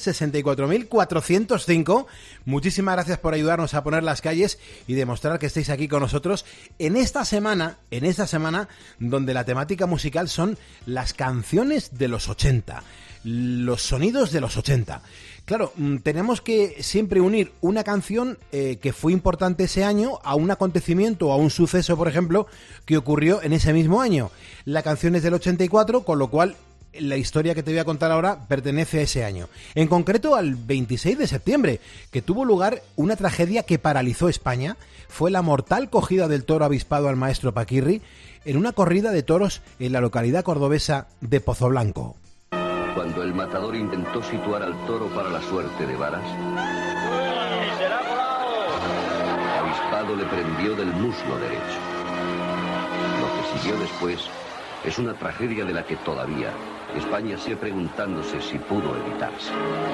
64.405. Muchísimas gracias por ayudarnos a poner las calles y demostrar que estáis aquí con nosotros en esta semana donde la temática musical son las canciones de los 80, los sonidos de los 80. Claro, tenemos que siempre unir una canción que fue importante ese año a un acontecimiento o a un suceso, por ejemplo, que ocurrió en ese mismo año. La canción es del 84, con lo cual la historia que te voy a contar ahora pertenece a ese año. En concreto al 26 de septiembre, que tuvo lugar una tragedia que paralizó España. Fue la mortal cogida del toro avispado al maestro Paquirri en una corrida de toros en la localidad cordobesa de Pozoblanco. Cuando el matador intentó situar al toro para la suerte de varas, avispado le prendió del muslo derecho. Lo que siguió después es una tragedia de la que todavía España sigue preguntándose si pudo evitarse.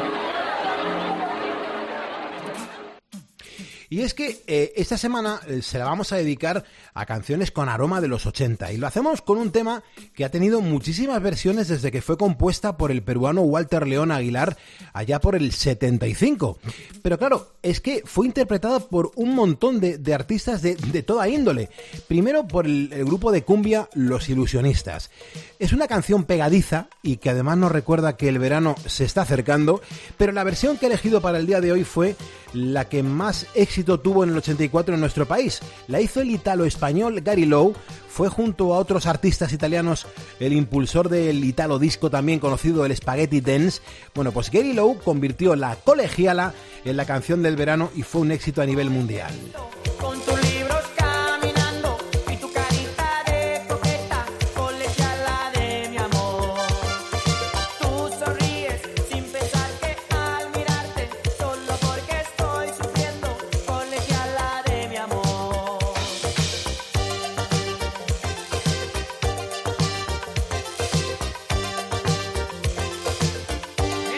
Y es que esta semana se la vamos a dedicar a canciones con aroma de los 80 y lo hacemos con un tema que ha tenido muchísimas versiones desde que fue compuesta por el peruano Walter León Aguilar allá por el 75. Pero claro, es que fue interpretada por un montón de artistas de toda índole. Primero por el grupo de cumbia Los Ilusionistas. Es una canción pegadiza y que además nos recuerda que el verano se está acercando, pero la versión que he elegido para el día de hoy fue la que más éxito tuvo en el 84 en nuestro país. La hizo el italo-español Gary Lowe, fue junto a otros artistas italianos el impulsor del italo disco también conocido el Spaghetti Dance. Bueno, pues Gary Lowe convirtió la colegiala en la canción del verano y fue un éxito a nivel mundial.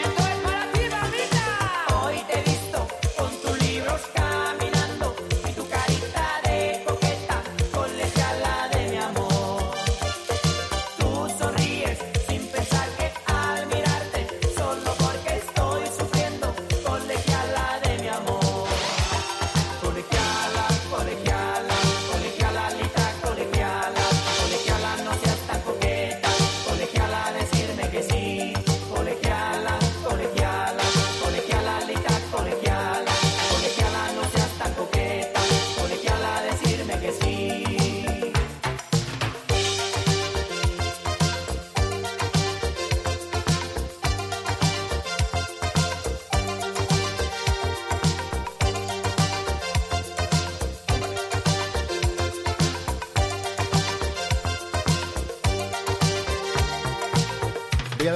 Hoy te he visto con tus libros caminando y tu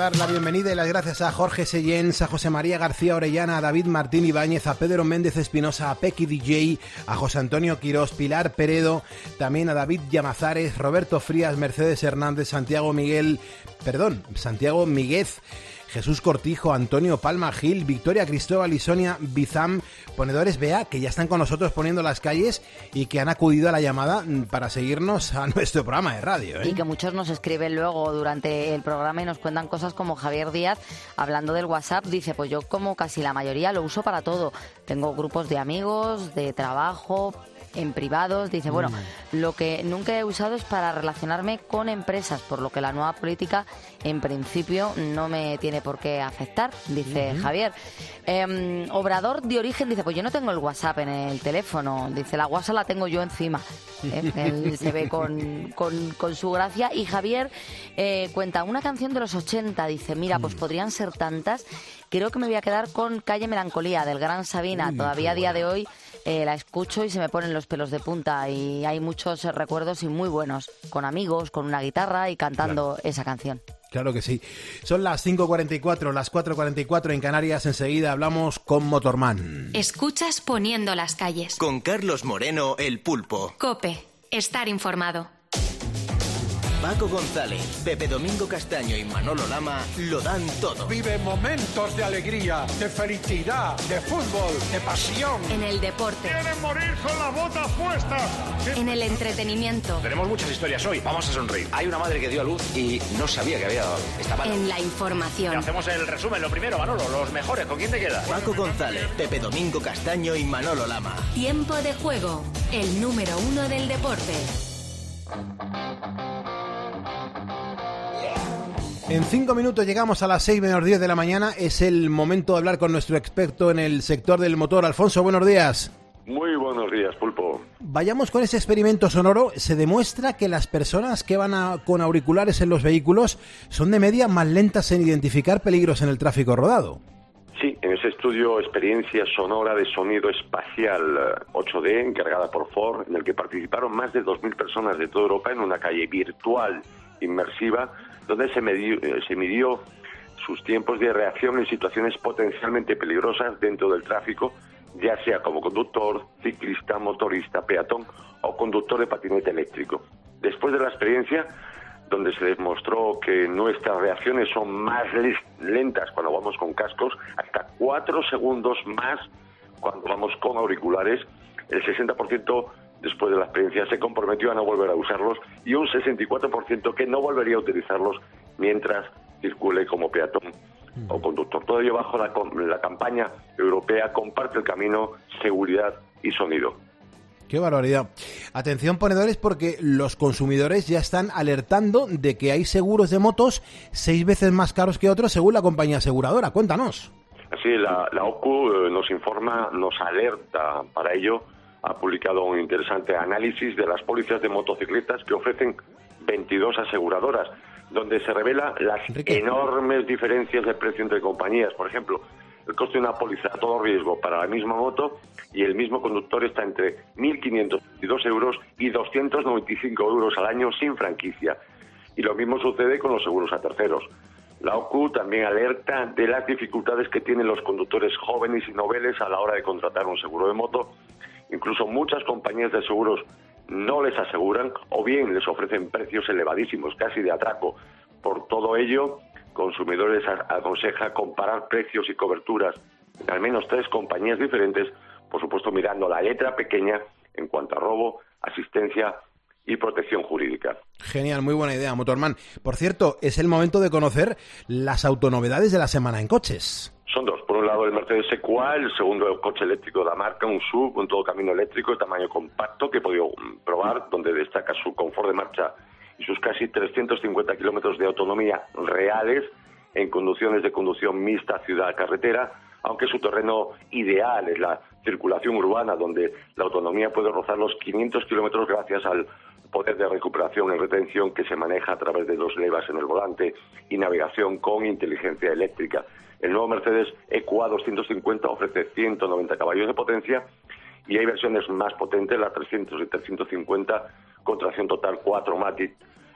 dar la bienvenida y las gracias a Jorge Seyens, a José María García Orellana, a David Martín Ibáñez, a Pedro Méndez Espinosa, a Pequi DJ, a José Antonio Quirós, Pilar Peredo, también a David Llamazares, Roberto Frías, Mercedes Hernández, Santiago Míguez, Jesús Cortijo, Antonio Palma Gil, Victoria Cristóbal y Sonia Bizam, ponedores BEA, que ya están con nosotros poniendo las calles y que han acudido a la llamada para seguirnos a nuestro programa de radio, ¿eh? Y que muchos nos escriben luego durante el programa y nos cuentan cosas como Javier Díaz, hablando del WhatsApp, dice, pues yo como casi la mayoría lo uso para todo. Tengo grupos de amigos, de trabajo, en privados, dice, bueno, lo que nunca he usado es para relacionarme con empresas, por lo que la nueva política en principio no me tiene por qué afectar, dice Javier. Obrador de Origen dice, pues yo no tengo el WhatsApp en el teléfono, dice, la WhatsApp la tengo yo encima. Él se ve con su gracia. Y Javier cuenta una canción de los 80, dice, mira, pues podrían ser tantas, creo que me voy a quedar con Calle Melancolía del Gran Sabina. Todavía a día de hoy la escucho y se me ponen los pelos de punta, y hay muchos recuerdos y muy buenos, con amigos, con una guitarra y cantando esa canción. Claro que sí. Son las 5:44, las 4:44 en Canarias. Enseguida hablamos con Motorman. Escuchas Poniendo las calles. Con Carlos Moreno, el Pulpo. COPE. Estar informado. Paco González, Pepe Domingo Castaño y Manolo Lama lo dan todo. Vive momentos de alegría, de felicidad, de fútbol, de pasión. En el deporte. ¡Quieren morir con la bota puesta! En el entretenimiento. Tenemos muchas historias hoy, vamos a sonreír. Hay una madre que dio a luz y no sabía que había dado. Estaba... En la información. Hacemos el resumen, lo primero, Manolo, los mejores, ¿con quién te quedas? Paco González, Pepe Domingo Castaño y Manolo Lama. Tiempo de juego, el número 1 del deporte. En 5 minutos llegamos a las 6:10 de la mañana. Es el momento de hablar con nuestro experto en el sector del motor. Alfonso, buenos días. Muy buenos días, Pulpo. Vayamos con ese experimento sonoro. Se demuestra que las personas que van con auriculares en los vehículos son de media más lentas en identificar peligros en el tráfico rodado. Sí, en ese estudio Experiencia Sonora de Sonido Espacial 8D, encargada por Ford, en el que participaron más de 2.000 personas de toda Europa en una calle virtual inmersiva, donde se midió sus tiempos de reacción en situaciones potencialmente peligrosas dentro del tráfico, ya sea como conductor, ciclista, motorista, peatón o conductor de patinete eléctrico. Después de la experiencia, donde se demostró que nuestras reacciones son más lentas cuando vamos con cascos, hasta 4 segundos más cuando vamos con auriculares, el 60% después de la experiencia se comprometió a no volver a usarlos y un 64% que no volvería a utilizarlos mientras circule como peatón o conductor. Todo ello bajo la campaña europea Comparte el Camino, Seguridad y Sonido. ¡Qué barbaridad! Atención, ponedores, porque los consumidores ya están alertando de que hay seguros de motos 6 veces más caros que otros según la compañía aseguradora. Cuéntanos. Así, la OCU nos informa, nos alerta para ello. Ha publicado un interesante análisis de las pólizas de motocicletas que ofrecen 22 aseguradoras, donde se revela las enormes diferencias de precio entre compañías. Por ejemplo, el coste de una póliza a todo riesgo para la misma moto y el mismo conductor está entre 1.522 euros y 295 euros al año sin franquicia. Y lo mismo sucede con los seguros a terceros. La OCU también alerta de las dificultades que tienen los conductores jóvenes y noveles a la hora de contratar un seguro de moto. Incluso muchas compañías de seguros no les aseguran o bien les ofrecen precios elevadísimos, casi de atraco. Por todo ello, consumidores aconseja comparar precios y coberturas en al menos 3 compañías diferentes, por supuesto mirando la letra pequeña en cuanto a robo, asistencia y protección jurídica. Genial, muy buena idea, Motorman. Por cierto, es el momento de conocer las autonovedades de la semana en coches. Son 2. Por un lado, el Mercedes EQA, el segundo coche eléctrico de la marca, un SUV con todo camino eléctrico de tamaño compacto que he podido probar, donde destaca su confort de marcha y sus casi 350 kilómetros de autonomía reales en conducciones de conducción mixta ciudad-carretera, aunque su terreno ideal es la circulación urbana, donde la autonomía puede rozar los 500 kilómetros gracias al poder de recuperación y retención que se maneja a través de 2 levas en el volante y navegación con inteligencia eléctrica. El nuevo Mercedes EQA 250 ofrece 190 caballos de potencia y hay versiones más potentes, la 300 y 350, con tracción total 4MATIC,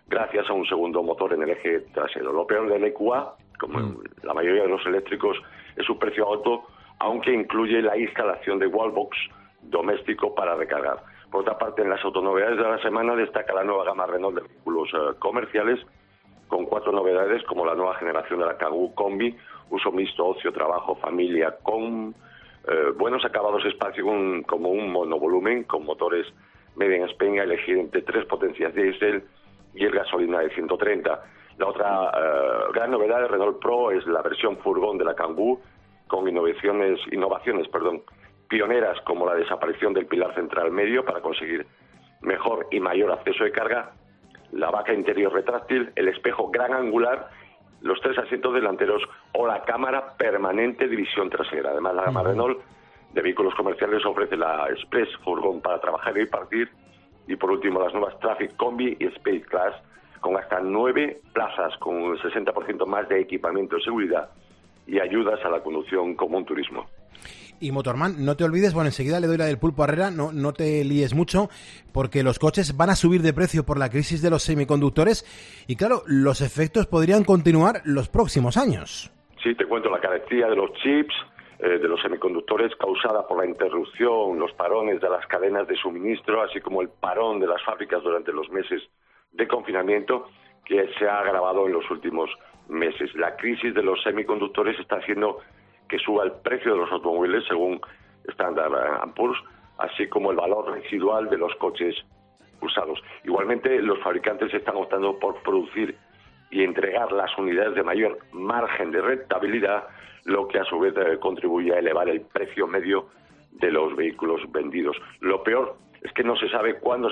gracias a un segundo motor en el eje trasero. Lo peor del EQA, como en la mayoría de los eléctricos, es su precio alto, aunque incluye la instalación de wallbox doméstico para recargar. Por otra parte, en las autonovedades de la semana destaca la nueva gama Renault de vehículos comerciales, con 4 novedades, como la nueva generación de la Kangoo Combi, uso mixto, ocio, trabajo, familia, con buenos acabados, espacio, como un monovolumen, con motores Made in Spain a elegir entre 3 potencias diésel y el gasolina de 130. La otra gran novedad de Renault Pro es la versión furgón de la Kangoo, con innovaciones, pioneras, como la desaparición del pilar central medio para conseguir mejor y mayor acceso de carga, la vaca interior retráctil, el espejo gran angular, los 3 asientos delanteros o la cámara permanente de visión trasera. Además, la gama Renault de vehículos comerciales ofrece la Express furgón para trabajar y partir, y por último las nuevas Traffic Combi y Space Class, con hasta 9 plazas, con un 60% más de equipamiento de seguridad y ayudas a la conducción como un turismo. Y Motorman, no te olvides, bueno, enseguida le doy la del pulpo a Herrera, no te líes mucho, porque los coches van a subir de precio por la crisis de los semiconductores y claro, los efectos podrían continuar los próximos años. Sí, te cuento, la carestía de los chips, de los semiconductores, causada por la interrupción, los parones de las cadenas de suministro, así como el parón de las fábricas durante los meses de confinamiento, que se ha agravado en los últimos meses. La crisis de los semiconductores está haciendo que suba el precio de los automóviles según Standard & Poor's, así como el valor residual de los coches usados. Igualmente, los fabricantes están optando por producir y entregar las unidades de mayor margen de rentabilidad, lo que a su vez contribuye a elevar el precio medio de los vehículos vendidos. Lo peor es que no se sabe cuándo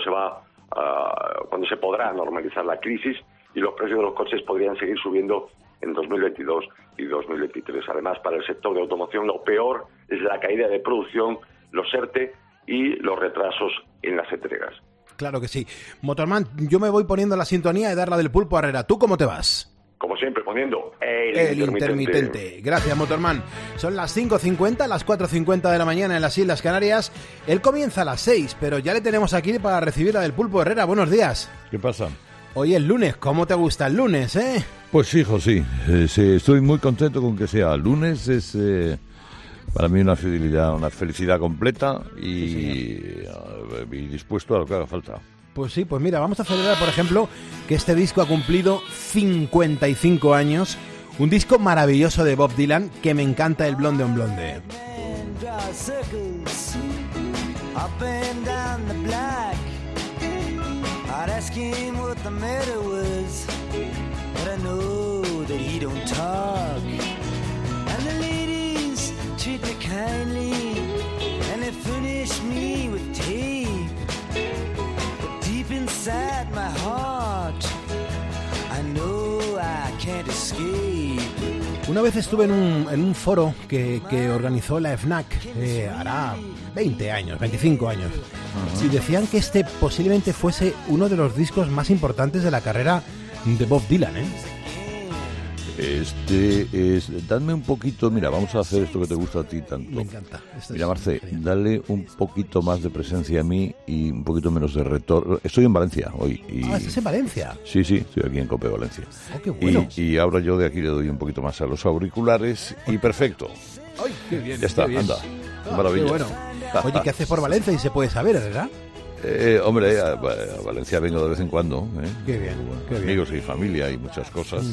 se podrá normalizar la crisis y los precios de los coches podrían seguir subiendo en 2022 y 2023. Además, para el sector de automoción, lo peor es la caída de producción, los ERTE y los retrasos en las entregas. Claro que sí. Motorman, yo me voy poniendo la sintonía y dar la del pulpo a Herrera. ¿Tú cómo te vas? Como siempre, poniendo el intermitente. Gracias, Motorman. Son las 5:50, las 4:50 de la mañana en las Islas Canarias. Él comienza a las 6, pero ya le tenemos aquí para recibir la del pulpo Herrera. Buenos días. ¿Qué pasa? Hoy es lunes. ¿Cómo te gusta el lunes, eh? Pues hijo, sí. Estoy muy contento con que sea lunes. Es para mí una felicidad completa y dispuesto a lo que haga falta. Pues sí, pues mira, vamos a celebrar, por ejemplo, que este disco ha cumplido 55 años. Un disco maravilloso de Bob Dylan que me encanta, el Blonde on Blonde. I'd ask him what the matter was, but I know that he don't talk. And the ladies treat me kindly, and they furnish me with tape. But deep inside my heart, I know I can't escape. Una vez estuve en un foro que organizó la FNAC, hará 20 años, 25 años, y decían que este posiblemente fuese uno de los discos más importantes de la carrera de Bob Dylan, ¿eh? Dadme un poquito, mira, vamos a hacer esto que te gusta a ti tanto. Me encanta. Mira, Marce, dale un poquito más de presencia a mí y un poquito menos de retorno. Estoy en Valencia hoy. ¿Estás en Valencia? Sí, estoy aquí en Cope, Valencia. Oh, qué bueno. Y ahora yo de aquí le doy un poquito más a los auriculares y perfecto. ¡Ay, qué bien! Ya está, anda. Maravilla. Qué bueno. Oye, ¿qué haces por Valencia? Y se puede saber, ¿verdad? Hombre, a Valencia vengo de vez en cuando. Qué bien, qué bien. Amigos y familia y muchas cosas.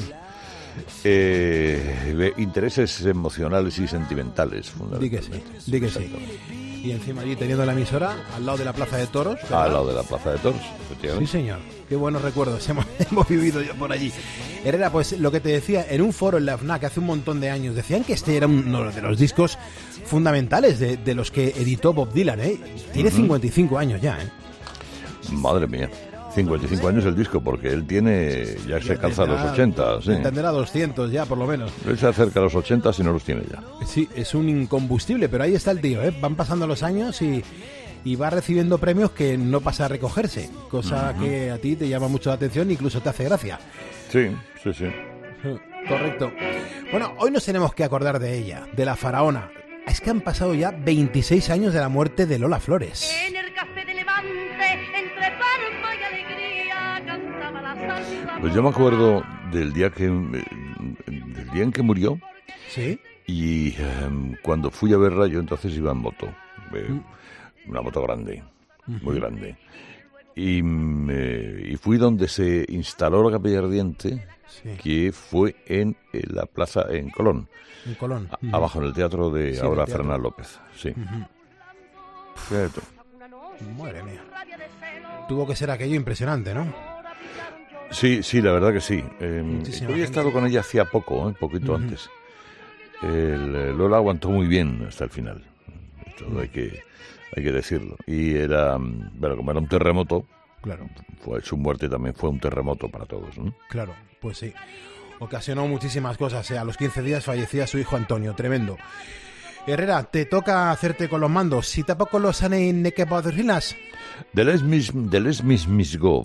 Intereses emocionales y sentimentales, fundamentalmente. Di que sí. Y encima allí teniendo la emisora al lado de la Plaza de Toros. ¿verdad? Al lado de la Plaza de Toros, efectivamente. Sí, señor. Qué buenos recuerdos hemos vivido yo por allí. Herrera, pues lo que te decía, en un foro en la FNAC hace un montón de años, decían que este era uno de los discos fundamentales de los que editó Bob Dylan, ¿eh? Tiene 55 años ya, ¿eh? Madre mía. 55 años el disco, porque él ya se calza a los 80. Sí. Tendrá 200 ya, por lo menos. Él se acerca a los 80 si no los tiene ya. Sí, es un incombustible, pero ahí está el tío, ¿eh? Van pasando los años y va recibiendo premios que no pasa a recogerse, cosa que a ti te llama mucho la atención e incluso te hace gracia. Sí. Correcto. Bueno, hoy nos tenemos que acordar de ella, de la faraona. Es que han pasado ya 26 años de la muerte de Lola Flores. En el café de Levante, entre palma y alegría, cantaba la salsa. Pues yo me acuerdo del día en que murió. Sí. Y cuando fui a verla, yo entonces iba en moto. Una moto grande, muy grande. Y fui donde se instaló la Capilla Ardiente, que fue en la plaza, en Colón. En Colón. Abajo, en el teatro de ahora Fernán López. Sí. Cierto. Madre mía. Tuvo que ser aquello impresionante, ¿no? Sí, la verdad que sí. Yo había estado con ella hacía poco, poquito antes. Lola aguantó muy bien hasta el final. Esto hay que decirlo. Y era, bueno, como era un terremoto, claro, su muerte también fue un terremoto para todos, ¿no? Claro, pues sí. Ocasionó muchísimas cosas. A los 15 días fallecía su hijo Antonio. Tremendo. Herrera, te toca hacerte con los mandos. Si tampoco los han en que podrinas. De les misgov.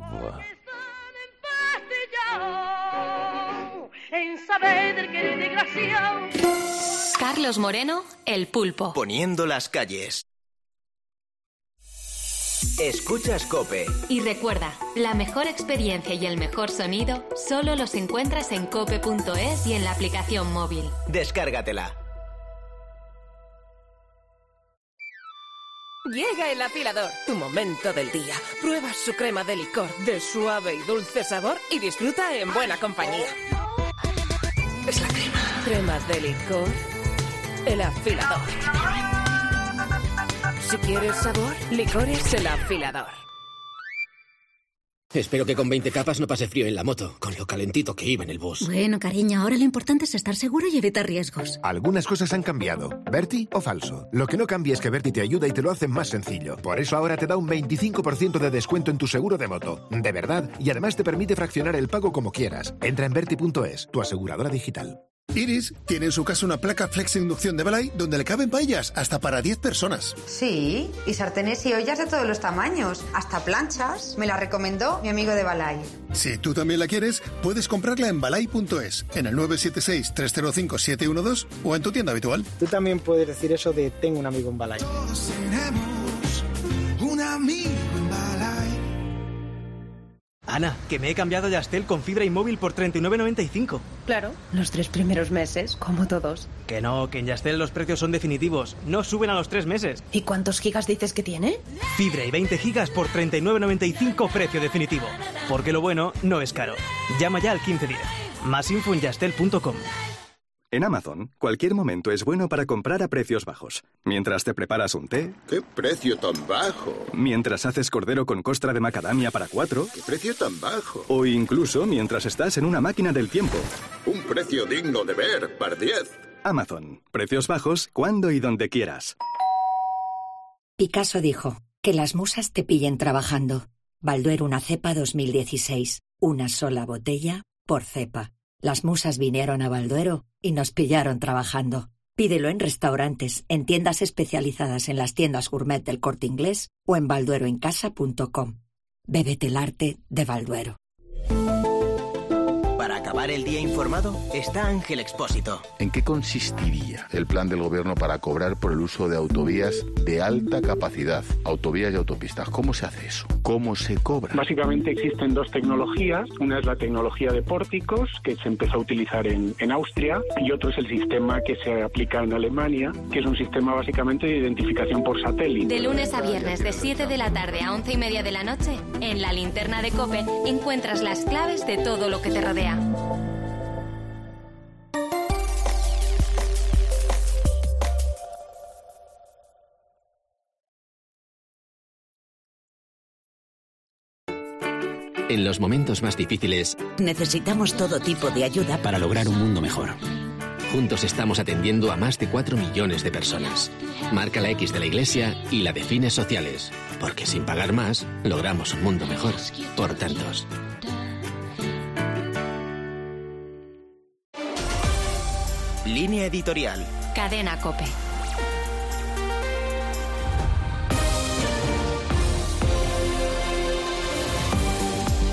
Carlos Moreno, El Pulpo. Poniendo las calles. Escuchas COPE. Y recuerda, la mejor experiencia y el mejor sonido solo los encuentras en cope.es y en la aplicación móvil. Descárgatela. Llega el afilador, tu momento del día. Prueba su crema de licor de suave y dulce sabor y disfruta en buena compañía. Es la crema. Cremas de licor. El afilador. Si quieres sabor, licores El Afilador. Espero que con 20 capas no pase frío en la moto, con lo calentito que iba en el bus. Bueno, cariño, ahora lo importante es estar seguro y evitar riesgos. Algunas cosas han cambiado. ¿Berti o falso? Lo que no cambia es que Berti te ayuda y te lo hace más sencillo. Por eso ahora te da un 25% de descuento en tu seguro de moto. De verdad, y además te permite fraccionar el pago como quieras. Entra en berti.es, tu aseguradora digital. Iris tiene en su casa una placa Flex Inducción de Balay donde le caben paellas hasta para 10 personas. Sí, y sartenes y ollas de todos los tamaños, hasta planchas. Me la recomendó mi amigo de Balay. Si tú también la quieres, puedes comprarla en balay.es, en el 976-305-712 o en tu tienda habitual. Tú también puedes decir eso de tengo un amigo en Balay. Todos tenemos un amigo en Balay. Ana, que me he cambiado a Yastel con fibra y móvil por 39,95. Claro, los 3 primeros meses, como todos. Que no, que en Yastel los precios son definitivos. No suben a los 3 meses. ¿Y cuántos gigas dices que tiene? Fibra y 20 gigas por 39,95 precio definitivo. Porque lo bueno no es caro. Llama ya al 1510. Más info en yastel.com. En Amazon, cualquier momento es bueno para comprar a precios bajos. Mientras te preparas un té... ¡Qué precio tan bajo! Mientras haces cordero con costra de macadamia para 4... ¡Qué precio tan bajo! O incluso mientras estás en una máquina del tiempo. ¡Un precio digno de ver, par 10! Amazon. Precios bajos cuando y donde quieras. Picasso dijo, que las musas te pillen trabajando. Balduero una cepa 2016. Una sola botella por cepa. Las musas vinieron a Balduero y nos pillaron trabajando. Pídelo en restaurantes, en tiendas especializadas en las tiendas gourmet del Corte Inglés o en baldueroencasa.com. Bébete el arte de Balduero. Para acabar el día informado está Ángel Expósito. ¿En qué consistiría el plan del gobierno para cobrar por el uso de autovías de alta capacidad, autovías y autopistas? ¿Cómo se hace eso? ¿Cómo se cobra? Básicamente existen dos tecnologías. Una es la tecnología de pórticos, que se empezó a utilizar en Austria, y otro es el sistema que se aplica en Alemania, que es un sistema básicamente de identificación por satélite. De lunes a viernes, de 7 de la tarde a 11:30 de la noche, en la linterna de COPE encuentras las claves de todo lo que te rodea. En los momentos más difíciles, necesitamos todo tipo de ayuda para lograr un mundo mejor. Juntos estamos atendiendo a más de 4 millones de personas. Marca la X de la Iglesia y la de fines sociales, porque sin pagar más, logramos un mundo mejor por tantos. Línea editorial. Cadena COPE.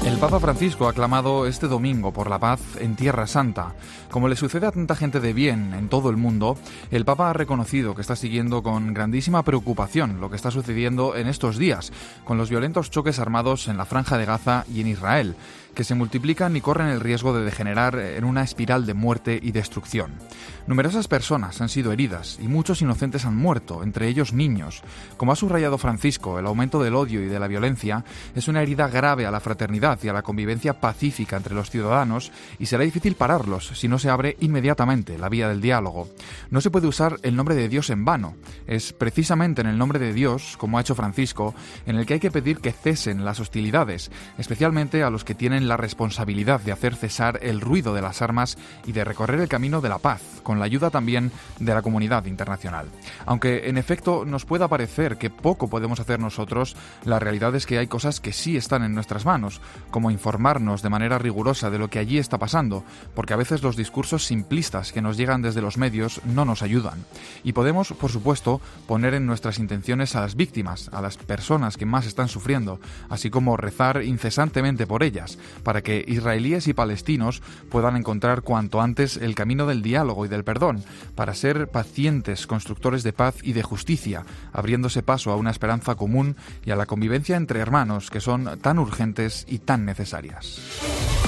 El Papa Francisco ha clamado este domingo por la paz en Tierra Santa. Como le sucede a tanta gente de bien en todo el mundo, el Papa ha reconocido que está siguiendo con grandísima preocupación lo que está sucediendo en estos días, con los violentos choques armados en la Franja de Gaza y en Israel, que se multiplican y corren el riesgo de degenerar en una espiral de muerte y destrucción. Numerosas personas han sido heridas y muchos inocentes han muerto, entre ellos niños. Como ha subrayado Francisco, el aumento del odio y de la violencia es una herida grave a la fraternidad y a la convivencia pacífica entre los ciudadanos, y será difícil pararlos si no se abre inmediatamente la vía del diálogo. No se puede usar el nombre de Dios en vano. Es precisamente en el nombre de Dios, como ha hecho Francisco, en el que hay que pedir que cesen las hostilidades, especialmente a los que tienen la responsabilidad de hacer cesar el ruido de las armas y de recorrer el camino de la paz, con la ayuda también de la comunidad internacional. Aunque en efecto nos pueda parecer que poco podemos hacer nosotros, la realidad es que hay cosas que sí están en nuestras manos, como informarnos de manera rigurosa de lo que allí está pasando, porque a veces los discursos simplistas que nos llegan desde los medios no nos ayudan. Y podemos, por supuesto, poner en nuestras intenciones a las víctimas, a las personas que más están sufriendo, así como rezar incesantemente por ellas, para que israelíes y palestinos puedan encontrar cuanto antes el camino del diálogo y del perdón, para ser pacientes constructores de paz y de justicia, abriéndose paso a una esperanza común y a la convivencia entre hermanos que son tan urgentes y tan necesarias.